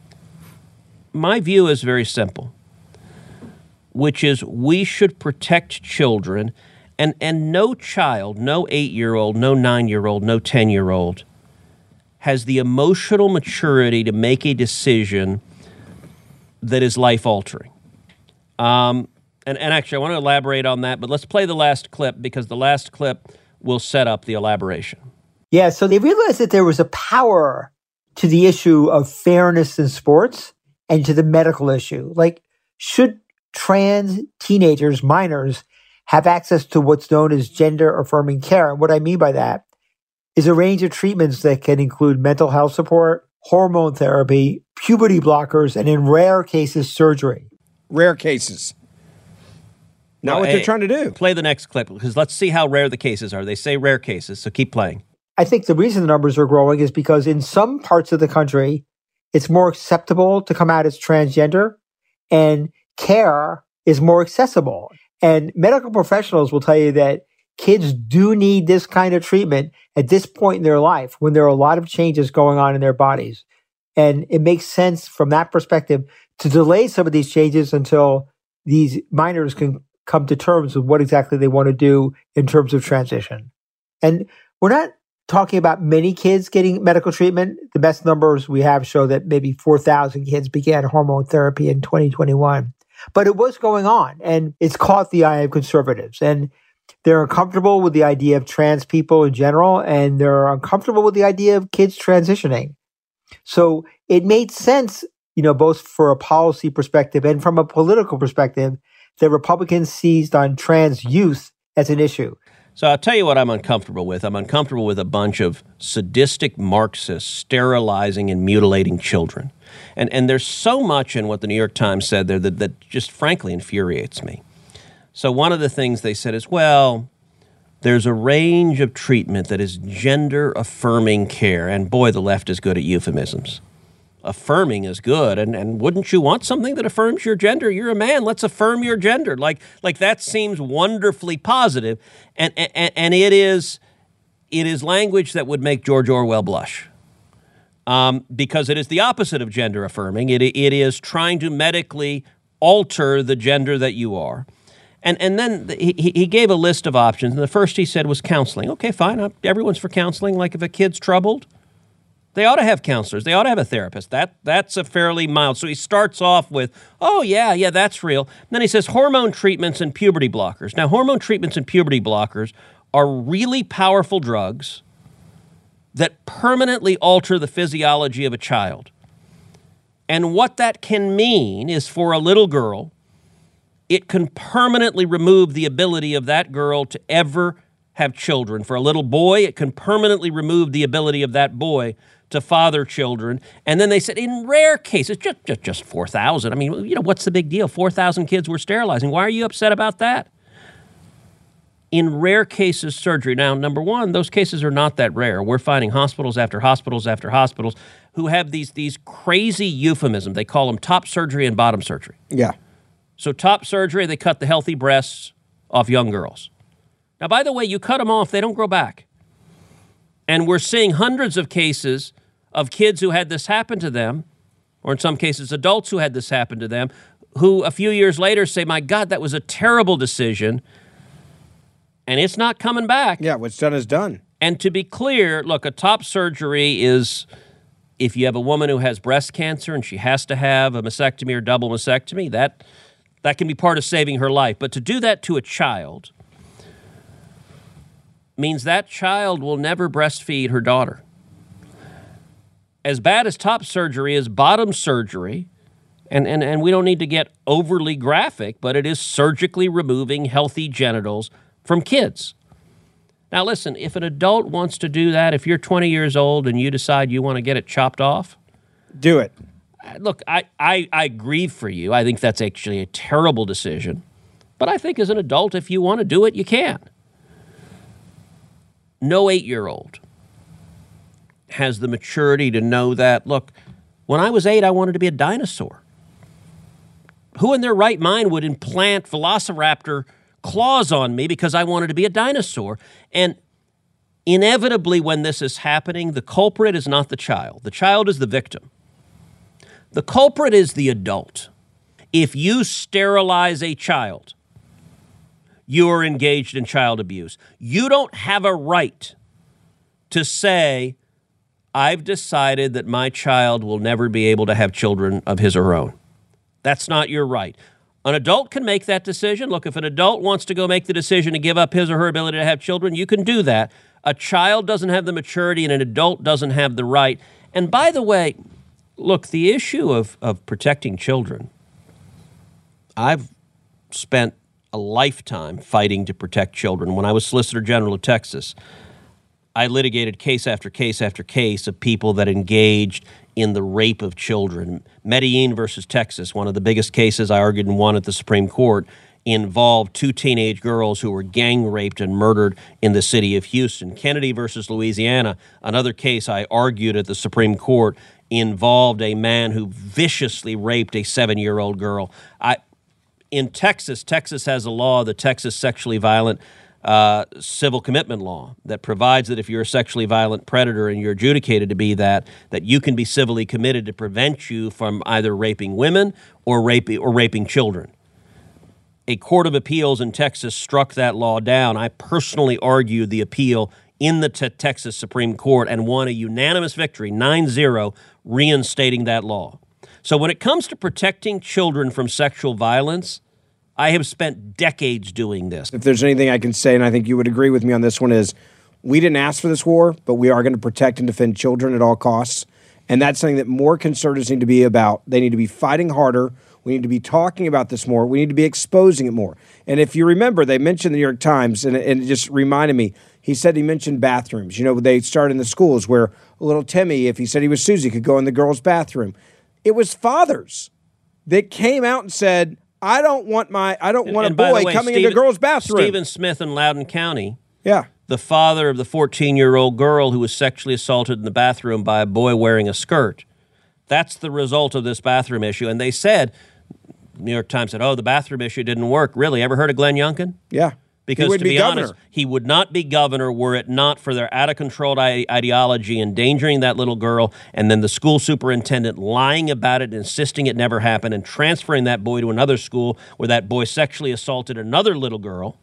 my view is very simple, which is we should protect children, and, and no child, no eight-year-old, no nine-year-old, no ten-year-old has the emotional maturity to make a decision that is life-altering. Um, and, and actually, I want to elaborate on that, but let's play the last clip because the last clip will set up the elaboration. Yeah, so they realized that there was a power to the issue of fairness in sports and to the medical issue. Like, should trans teenagers, minors, have access to what's known as gender-affirming care? And what I mean by that is a range of treatments that can include mental health support, hormone therapy, puberty blockers, and in rare cases, surgery. Rare cases. Not well, what hey, they're trying to do. Play the next clip because let's see how rare the cases are. They say rare cases, so keep playing. I think the reason the numbers are growing is because in some parts of the country, it's more acceptable to come out as transgender and care is more accessible. And medical professionals will tell you that kids do need this kind of treatment at this point in their life when there are a lot of changes going on in their bodies. And it makes sense from that perspective to delay some of these changes until these minors can come to terms with what exactly they want to do in terms of transition. And we're not talking about many kids getting medical treatment. The best numbers we have show that maybe four thousand kids began hormone therapy in twenty twenty-one. But it was going on, and it's caught the eye of conservatives. And they're uncomfortable with the idea of trans people in general, and they're uncomfortable with the idea of kids transitioning. So it made sense, you know, both for a policy perspective and from a political perspective, that Republicans seized on trans youth as an issue. So I'll tell you what I'm uncomfortable with. I'm uncomfortable with a bunch of sadistic Marxists sterilizing and mutilating children. And and there's so much in what the New York Times said there that, that just frankly infuriates me. So one of the things they said is, well, there's a range of treatment that is gender-affirming care. And boy, the left is good at euphemisms. Affirming is good. And, and wouldn't you want something that affirms your gender? You're a man. Let's affirm your gender. Like, like that seems wonderfully positive. And, and, and it is it is language that would make George Orwell blush. Um, because it is the opposite of gender affirming. It, it is trying to medically alter the gender that you are. And and then he, he gave a list of options. And the first he said was counseling. Okay, fine. Everyone's for counseling. Like if a kid's troubled, they ought to have counselors. They ought to have a therapist. That That's a fairly mild. So he starts off with, oh, yeah, yeah, that's real. And then he says hormone treatments and puberty blockers. Now, hormone treatments and puberty blockers are really powerful drugs that permanently alter the physiology of a child. And what that can mean is for a little girl, it can permanently remove the ability of that girl to ever have children. For a little boy, it can permanently remove the ability of that boy to father children. And then they said, in rare cases, just just, just four thousand. I mean, you know, what's the big deal? four thousand kids were sterilizing. Why are you upset about that? In rare cases, surgery. Now, number one, those cases are not that rare. We're finding hospitals after hospitals after hospitals who have these, these crazy euphemisms. They call them top surgery and bottom surgery. Yeah. So top surgery, they cut the healthy breasts off young girls. Now, by the way, you cut them off, they don't grow back. And we're seeing hundreds of cases of kids who had this happen to them, or in some cases, adults who had this happen to them, who a few years later say, my God, that was a terrible decision, and it's not coming back. Yeah, what's done is done. And to be clear, look, a top surgery is if you have a woman who has breast cancer and she has to have a mastectomy or double mastectomy, that, that can be part of saving her life. But to do that to a child means that child will never breastfeed her daughter. As bad as top surgery is, bottom surgery, and, and, and we don't need to get overly graphic, but it is surgically removing healthy genitals from kids. Now listen, if an adult wants to do that, if you're twenty years old and you decide you want to get it chopped off, do it. Look, I, I, I grieve for you. I think that's actually a terrible decision. But I think as an adult, if you want to do it, you can. No eight-year-old has the maturity to know that, look, when I was eight, I wanted to be a dinosaur. Who in their right mind would implant velociraptor claws on me because I wanted to be a dinosaur? And inevitably, when this is happening, the culprit is not the child. The child is the victim. The culprit is the adult. If you sterilize a child, you are engaged in child abuse. You don't have a right to say, I've decided that my child will never be able to have children of his or her own. That's not your right. An adult can make that decision. Look, if an adult wants to go make the decision to give up his or her ability to have children, you can do that. A child doesn't have the maturity and an adult doesn't have the right. And by the way, look, the issue of, of protecting children, I've spent a lifetime fighting to protect children. When I was Solicitor General of Texas, I litigated case after case after case of people that engaged in the rape of children. Medellin versus Texas, one of the biggest cases I argued and won at the Supreme Court, involved two teenage girls who were gang raped and murdered in the city of Houston. Kennedy versus Louisiana, another case I argued at the Supreme Court, involved a man who viciously raped a seven-year-old girl. I, in Texas, Texas has a law, the Texas Sexually Violent Uh, civil commitment law, that provides that if you're a sexually violent predator and you're adjudicated to be that, that you can be civilly committed to prevent you from either raping women or raping or raping children. A court of appeals in Texas struck that law down. I personally argued the appeal in the te- Texas Supreme Court and won a unanimous victory, nine zero, reinstating that law. So when it comes to protecting children from sexual violence, I have spent decades doing this. If there's anything I can say, and I think you would agree with me on this one, is we didn't ask for this war, but we are going to protect and defend children at all costs. And that's something that more conservatives need to be about. They need to be fighting harder. We need to be talking about this more. We need to be exposing it more. And if you remember, they mentioned the New York Times, and it, and it just reminded me, he said he mentioned bathrooms. You know, they start in the schools where little Timmy, if he said he was Susie, could go in the girls' bathroom. It was fathers that came out and said, I don't want my I don't want and, a and boy way, coming Stephen, into a girl's bathroom. Stephen Smith in Loudoun County, yeah, the father of the fourteen-year-old girl who was sexually assaulted in the bathroom by a boy wearing a skirt. That's the result of this bathroom issue. And they said, New York Times said, oh, the bathroom issue didn't work. Really? Ever heard of Glenn Youngkin? Yeah. Because to be, be honest, he would not be governor were it not for their out-of-control ideology endangering that little girl, and then the school superintendent lying about it, insisting it never happened, and transferring that boy to another school where that boy sexually assaulted another little girl,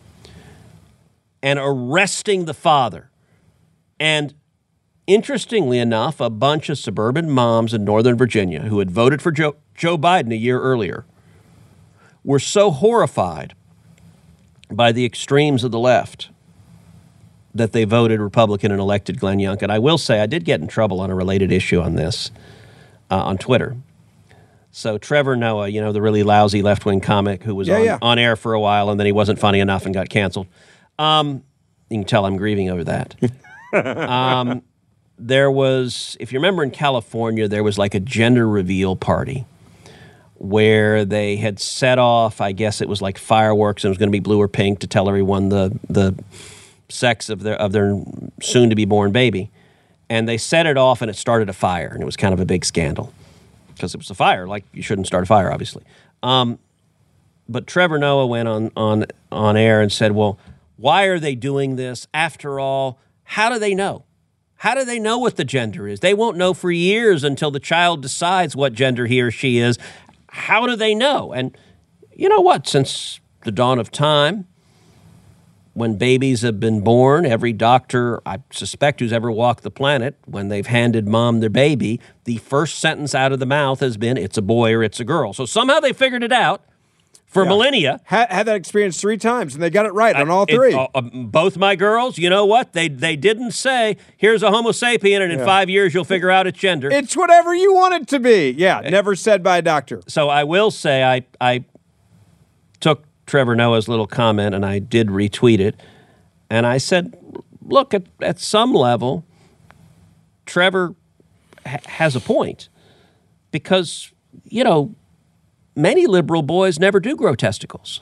and arresting the father. And interestingly enough, a bunch of suburban moms in Northern Virginia who had voted for Joe, Joe Biden a year earlier were so horrified by the extremes of the left that they voted Republican and elected Glenn Youngkin. I will say I did get in trouble on a related issue on this uh, on Twitter. So Trevor Noah, you know, the really lousy left-wing comic who was yeah, on, yeah. on air for a while and then he wasn't funny enough and got canceled. Um, you can tell I'm grieving over that. um, there was, if you remember in California, there was like a gender reveal party where they had set off, I guess it was like fireworks, and it was going to be blue or pink to tell everyone the the sex of their of their soon-to-be-born baby. And they set it off, and it started a fire, and it was kind of a big scandal because it was a fire. Like, you shouldn't start a fire, obviously. Um, but Trevor Noah went on, on, on air and said, well, why are they doing this? After all, how do they know? How do they know what the gender is? They won't know for years until the child decides what gender he or she is. How do they know? And you know what? Since the dawn of time, when babies have been born, every doctor, I suspect, who's ever walked the planet, when they've handed mom their baby, the first sentence out of the mouth has been, it's a boy or it's a girl. So somehow they figured it out for yeah. millennia. Had, had that experience three times, and they got it right on all three. It, uh, both my girls, you know what? They they didn't say, here's a Homo sapien, and in yeah. five years you'll figure out its gender. It's whatever you want it to be. Yeah, it, never said by a doctor. So I will say I I took Trevor Noah's little comment, and I did retweet it. And I said, look, at, at some level, Trevor ha- has a point. Because, you know, many liberal boys never do grow testicles.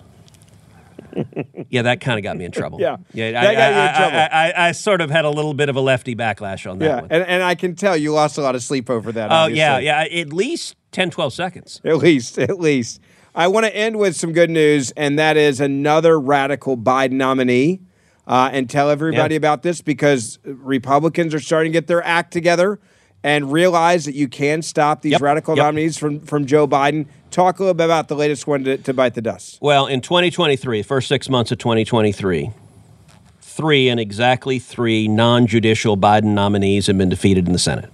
Yeah, that kind of got me in trouble. Yeah, yeah that I, got you in I, trouble. I, I, I sort of had a little bit of a lefty backlash on that yeah, one. And, and I can tell you lost a lot of sleep over that. Oh, obviously. yeah, yeah, at least ten, twelve seconds. At least, at least. I want to end with some good news, and that is another radical Biden nominee. Uh, and tell everybody yeah. about this, because Republicans are starting to get their act together and realize that you can stop these yep. radical yep. nominees from, from Joe Biden. Talk a little bit about the latest one to, to bite the dust. Well, in twenty twenty-three, first six months of twenty twenty-three, three and exactly three non-judicial Biden nominees have been defeated in the Senate.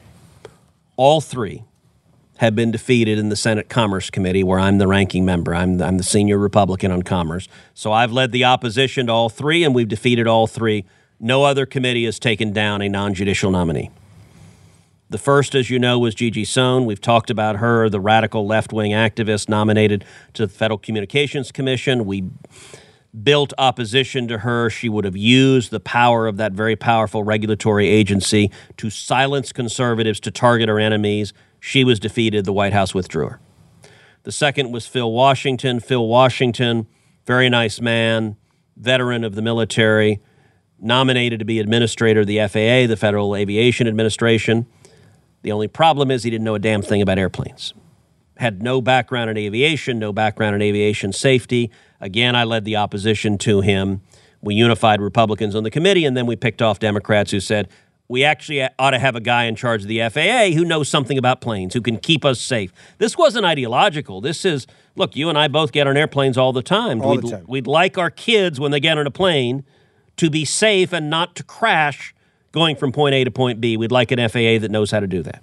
All three have been defeated in the Senate Commerce Committee, where I'm the ranking member. I'm the, I'm the senior Republican on Commerce. So I've led the opposition to all three, and we've defeated all three. No other committee has taken down a non-judicial nominee. The first, as you know, was Gigi Sohn. We've talked about her, the radical left-wing activist nominated to the Federal Communications Commission. We built opposition to her. She would have used the power of that very powerful regulatory agency to silence conservatives, to target her enemies. She was defeated. The White House withdrew her. The second was Phil Washington. Phil Washington, very nice man, veteran of the military, nominated to be administrator of the F A A, the Federal Aviation Administration. The only problem is he didn't know a damn thing about airplanes. Had no background in aviation, no background in aviation safety. Again, I led the opposition to him. We unified Republicans on the committee, and then we picked off Democrats who said, we actually ought to have a guy in charge of the F A A who knows something about planes, who can keep us safe. This wasn't ideological. This is, look, you and I both get on airplanes all the time. All we'd, the time. We'd like our kids, when they get on a plane, to be safe and not to crash going from point A to point B. We'd like an F A A that knows how to do that.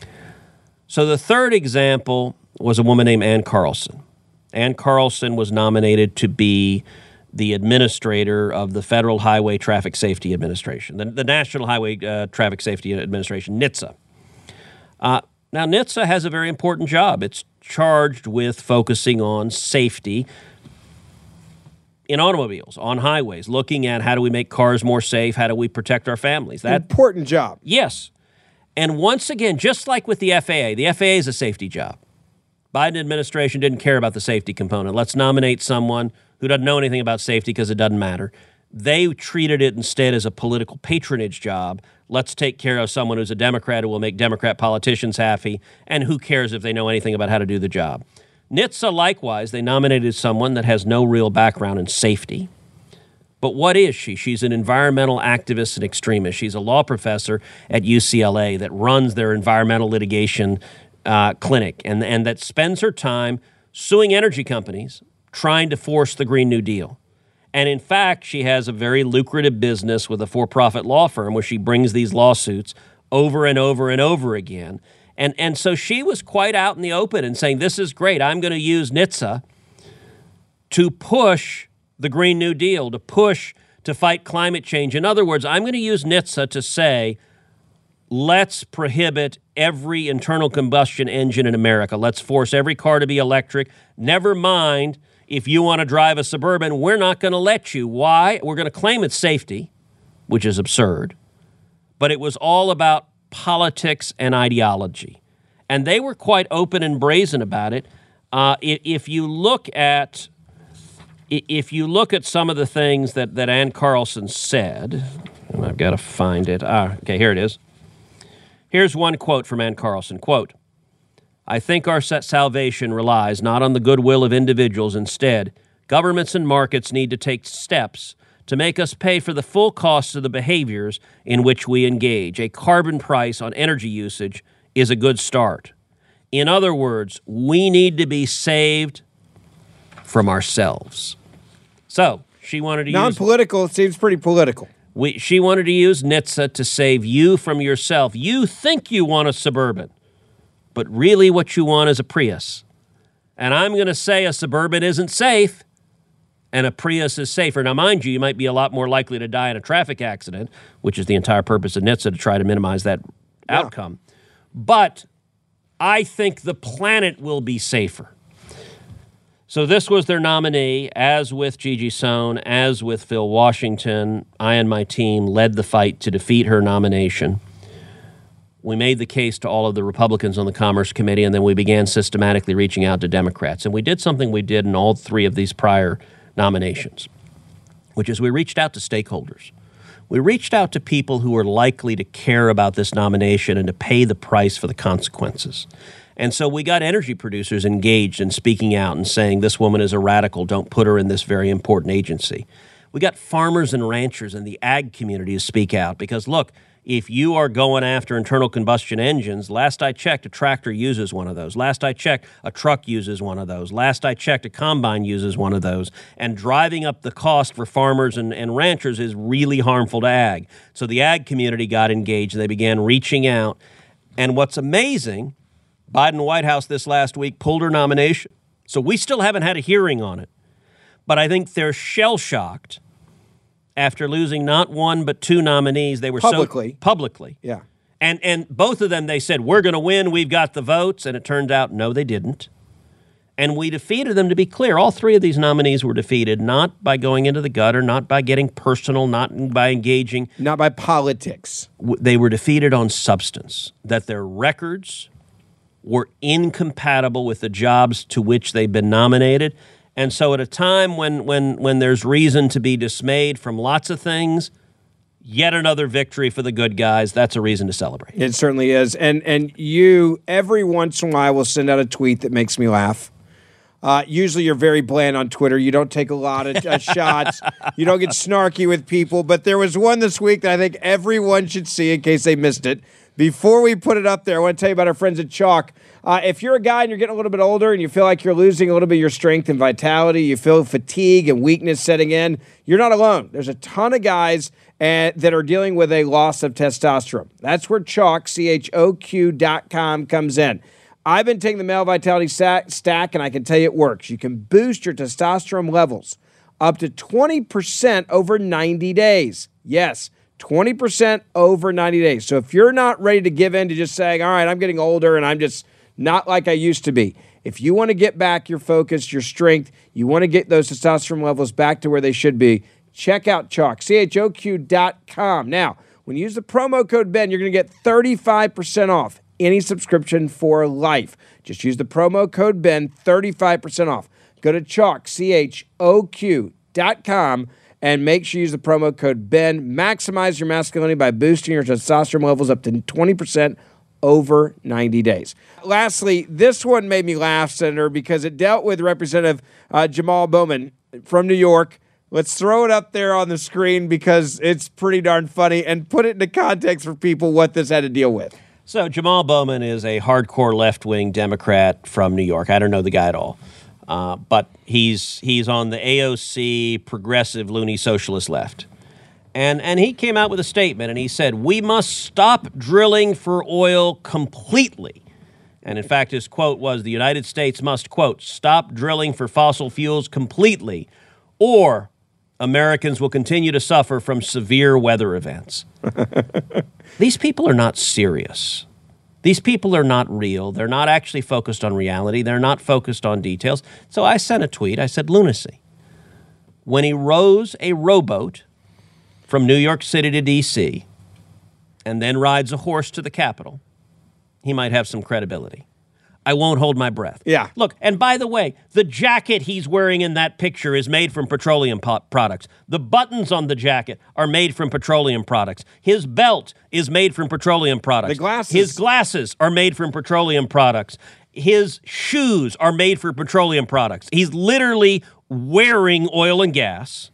So the third example was a woman named Ann Carlson. Ann Carlson was nominated to be the administrator of the Federal Highway Traffic Safety Administration, the, the National Highway uh, Traffic Safety Administration, NHTSA. Uh, now, NHTSA has a very important job. It's charged with focusing on safety in automobiles, on highways, looking at how do we make cars more safe, how do we protect our families. That important job. Yes. And once again, just like with the F A A, the F A A is a safety job. Biden administration didn't care about the safety component. Let's nominate someone who doesn't know anything about safety because it doesn't matter. They treated it instead as a political patronage job. Let's take care of someone who's a Democrat who will make Democrat politicians happy, and who cares if they know anything about how to do the job. NHTSA, likewise, they nominated someone that has no real background in safety. But what is she? She's an environmental activist and extremist. She's a law professor at U C L A that runs their environmental litigation uh, clinic, and, and that spends her time suing energy companies, trying to force the Green New Deal. And in fact, she has a very lucrative business with a for-profit law firm where she brings these lawsuits over and over and over again. And, and so she was quite out in the open and saying, this is great. I'm going to use NHTSA to push the Green New Deal, to push to fight climate change. In other words, I'm going to use NHTSA to say, let's prohibit every internal combustion engine in America. Let's force every car to be electric. Never mind if you want to drive a Suburban, we're not going to let you. Why? We're going to claim it's safety, which is absurd. but it was all about politics and ideology. And they were quite open and brazen about it. Uh, if you look at if you look at some of the things that, that Ann Carlson said, and I've got to find it. Ah, okay, here it is. Here's one quote from Ann Carlson. Quote, I think our salvation relies not on the goodwill of individuals. Instead, governments and markets need to take steps to make us pay for the full costs of the behaviors in which we engage. A carbon price on energy usage is a good start. In other words, we need to be saved from ourselves. So she wanted to use... Non-political, it seems pretty political. We, she wanted to use N H T S A to save you from yourself. You think you want a Suburban, but really what you want is a Prius. And I'm going to say a Suburban isn't safe, and a Prius is safer. Now, mind you, you might be a lot more likely to die in a traffic accident, which is the entire purpose of N H T S A, to try to minimize that yeah. outcome. But I think the planet will be safer. So this was their nominee. As with Gigi Sohn, as with Phil Washington, I and my team led the fight to defeat her nomination. We made the case to all of the Republicans on the Commerce Committee, and then we began systematically reaching out to Democrats. And we did something we did in all three of these prior nominations, which is we reached out to stakeholders. We reached out to people who were likely to care about this nomination and to pay the price for the consequences. And so we got energy producers engaged in speaking out and saying, this woman is a radical, don't put her in this very important agency. We got farmers and ranchers and the ag community to speak out because, look, if you are going after internal combustion engines, last I checked, a tractor uses one of those. Last I checked, a truck uses one of those. Last I checked, a combine uses one of those. And driving up the cost for farmers and, and ranchers is really harmful to ag. So the ag community got engaged. They began reaching out. And what's amazing, Biden White House this last week pulled her nomination. So we still haven't had a hearing on it. But I think they're shell-shocked after losing not one but two nominees. They were publicly. so publicly. Yeah. And and both of them, they said, we're going to win, we've got the votes. And it turned out, no, they didn't. And we defeated them, to be clear. All three of these nominees were defeated not by going into the gutter, not by getting personal, not by engaging. Not by politics. They were defeated on substance, that their records were incompatible with the jobs to which they've been nominated. And so at a time when when when there's reason to be dismayed from lots of things, yet another victory for the good guys, that's a reason to celebrate. It certainly is. And and you, every once in a while, will send out a tweet that makes me laugh. Uh, usually you're very bland on Twitter. You don't take a lot of uh, shots. You don't get snarky with people. But there was one this week that I think everyone should see in case they missed it. Before we put it up there, I want to tell you about our friends at Chalk. Uh, if you're a guy and you're getting a little bit older and you feel like you're losing a little bit of your strength and vitality, you feel fatigue and weakness setting in, you're not alone. There's a ton of guys uh, that are dealing with a loss of testosterone. That's where Chalk, C H O Q dot com, comes in. I've been taking the Male Vitality Stack, and I can tell you it works. You can boost your testosterone levels up to twenty percent over ninety days. Yes, twenty percent over ninety days. So if you're not ready to give in to just saying, all right, I'm getting older and I'm just not like I used to be. If you want to get back your focus, your strength, you want to get those testosterone levels back to where they should be, check out Chalk, C H O Q dot com. Now, when you use the promo code Ben, you're going to get thirty-five percent off any subscription for life. Just use the promo code Ben, thirty-five percent off. Go to Chalk, C H O Q dot com, and make sure you use the promo code Ben. Maximize your masculinity by boosting your testosterone levels up to twenty percent over ninety days. Lastly, this one made me laugh, Senator, because it dealt with Representative uh, Jamal Bowman from New York. Let's throw it up there on the screen because it's pretty darn funny, and put it into context for people what this had to deal with. So Jamal Bowman is a hardcore left-wing Democrat from New York. I don't know the guy at all. Uh, but he's he's on the A O C progressive loony socialist left. And and he came out with a statement, and he said, we must stop drilling for oil completely. And in fact, his quote was, the United States must, quote, stop drilling for fossil fuels completely, or Americans will continue to suffer from severe weather events. These people are not serious. These people are not real. They're not actually focused on reality. They're not focused on details. So I sent a tweet. I said, lunacy. When he rows a rowboat from New York City to D C, and then rides a horse to the Capitol, he might have some credibility. I won't hold my breath. Yeah. Look, and by the way, the jacket he's wearing in that picture is made from petroleum po- products. The buttons on the jacket are made from petroleum products. His belt is made from petroleum products. The glasses. His glasses are made from petroleum products. His shoes are made from petroleum products. He's literally wearing oil and gas.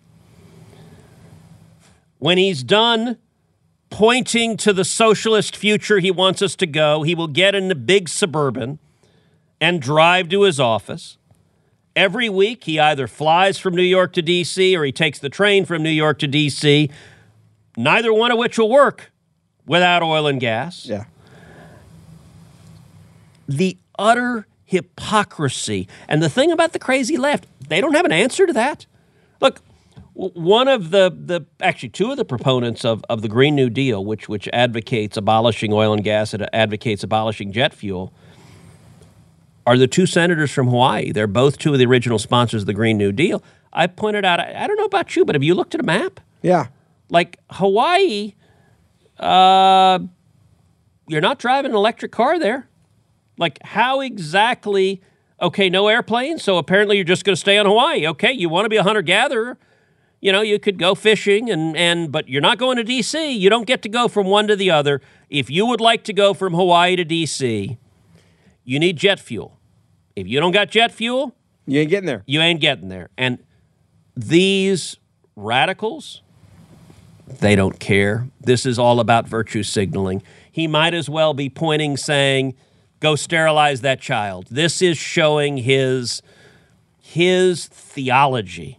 When he's done pointing to the socialist future he wants us to go, he will get in the big Suburban and drive to his office. Every week, he either flies from New York to D C or he takes the train from New York to D C, neither one of which will work without oil and gas. Yeah. The utter hypocrisy. And the thing about the crazy left, they don't have an answer to that. Look, one of the, the actually two of the proponents of, of the Green New Deal, which, which advocates abolishing oil and gas and advocates abolishing jet fuel, are the two senators from Hawaii. They're both two of the original sponsors of the Green New Deal. I pointed out, I, I don't know about you, but have you looked at a map? Yeah. Like Hawaii, uh, you're not driving an electric car there. Like how exactly, okay, no airplanes, so apparently you're just going to stay on Hawaii. Okay, you want to be a hunter-gatherer. You know, you could go fishing, and, and but you're not going to D C. You don't get to go from one to the other. If you would like to go from Hawaii to D C, you need jet fuel. If you don't got jet fuel, you ain't getting there. You ain't getting there. And these radicals, they don't care. This is all about virtue signaling. He might as well be pointing, saying, go sterilize that child. This is showing his, his theology.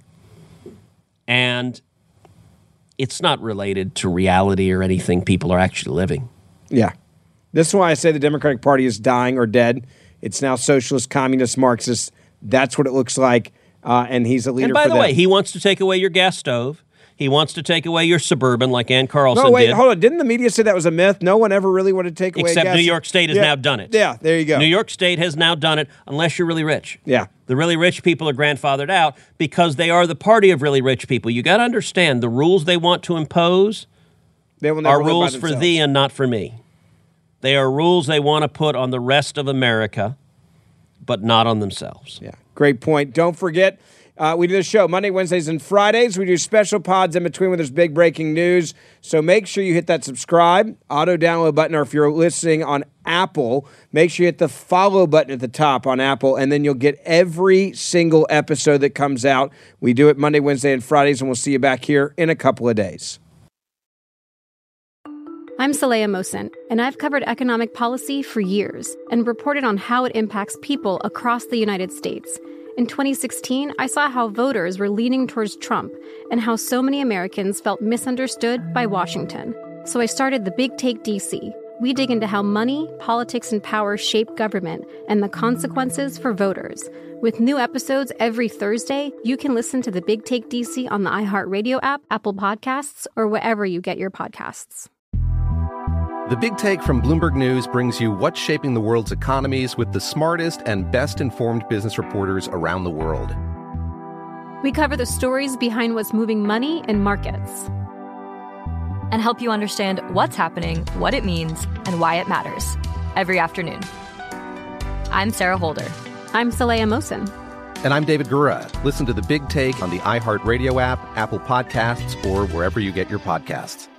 And it's not related to reality or anything people are actually living. Yeah. This is why I say the Democratic Party is dying or dead. It's now socialist, communist, Marxist. That's what it looks like. Uh, and he's a leader And by for the them. way, he wants to take away your gas stove. He wants to take away your Suburban like Ann Carlson No, wait, did. hold on. Didn't the media say that was a myth? No one ever really wanted to take away Except gas. New York State has Yeah. now done it. Yeah, there you go. New York State has now done it, unless you're really rich. Yeah. The really rich people are grandfathered out because they are the party of really rich people. You got to understand the rules they want to impose they will never are live by rules for themselves. thee and not for me. They are rules they want to put on the rest of America, but not on themselves. Yeah, great point. Don't forget, uh, we do the show Monday, Wednesdays, and Fridays. We do special pods in between when there's big breaking news. So make sure you hit that subscribe, auto download button, or if you're listening on Apple, make sure you hit the follow button at the top on Apple, and then you'll get every single episode that comes out. We do it Monday, Wednesday, and Fridays, and we'll see you back here in a couple of days. I'm Saleha Mohsin, and I've covered economic policy for years and reported on how it impacts people across the United States. In twenty sixteen, I saw how voters were leaning towards Trump and how so many Americans felt misunderstood by Washington. So I started The Big Take D C. We dig into how money, politics, and power shape government and the consequences for voters. With new episodes every Thursday, you can listen to The Big Take D C on the iHeartRadio app, Apple Podcasts, or wherever you get your podcasts. The Big Take from Bloomberg News brings you what's shaping the world's economies with the smartest and best-informed business reporters around the world. We cover the stories behind what's moving money and markets. And help you understand what's happening, what it means, and why it matters. Every afternoon. I'm Sarah Holder. I'm Saleha Mohsin. And I'm David Gura. Listen to The Big Take on the iHeartRadio app, Apple Podcasts, or wherever you get your podcasts.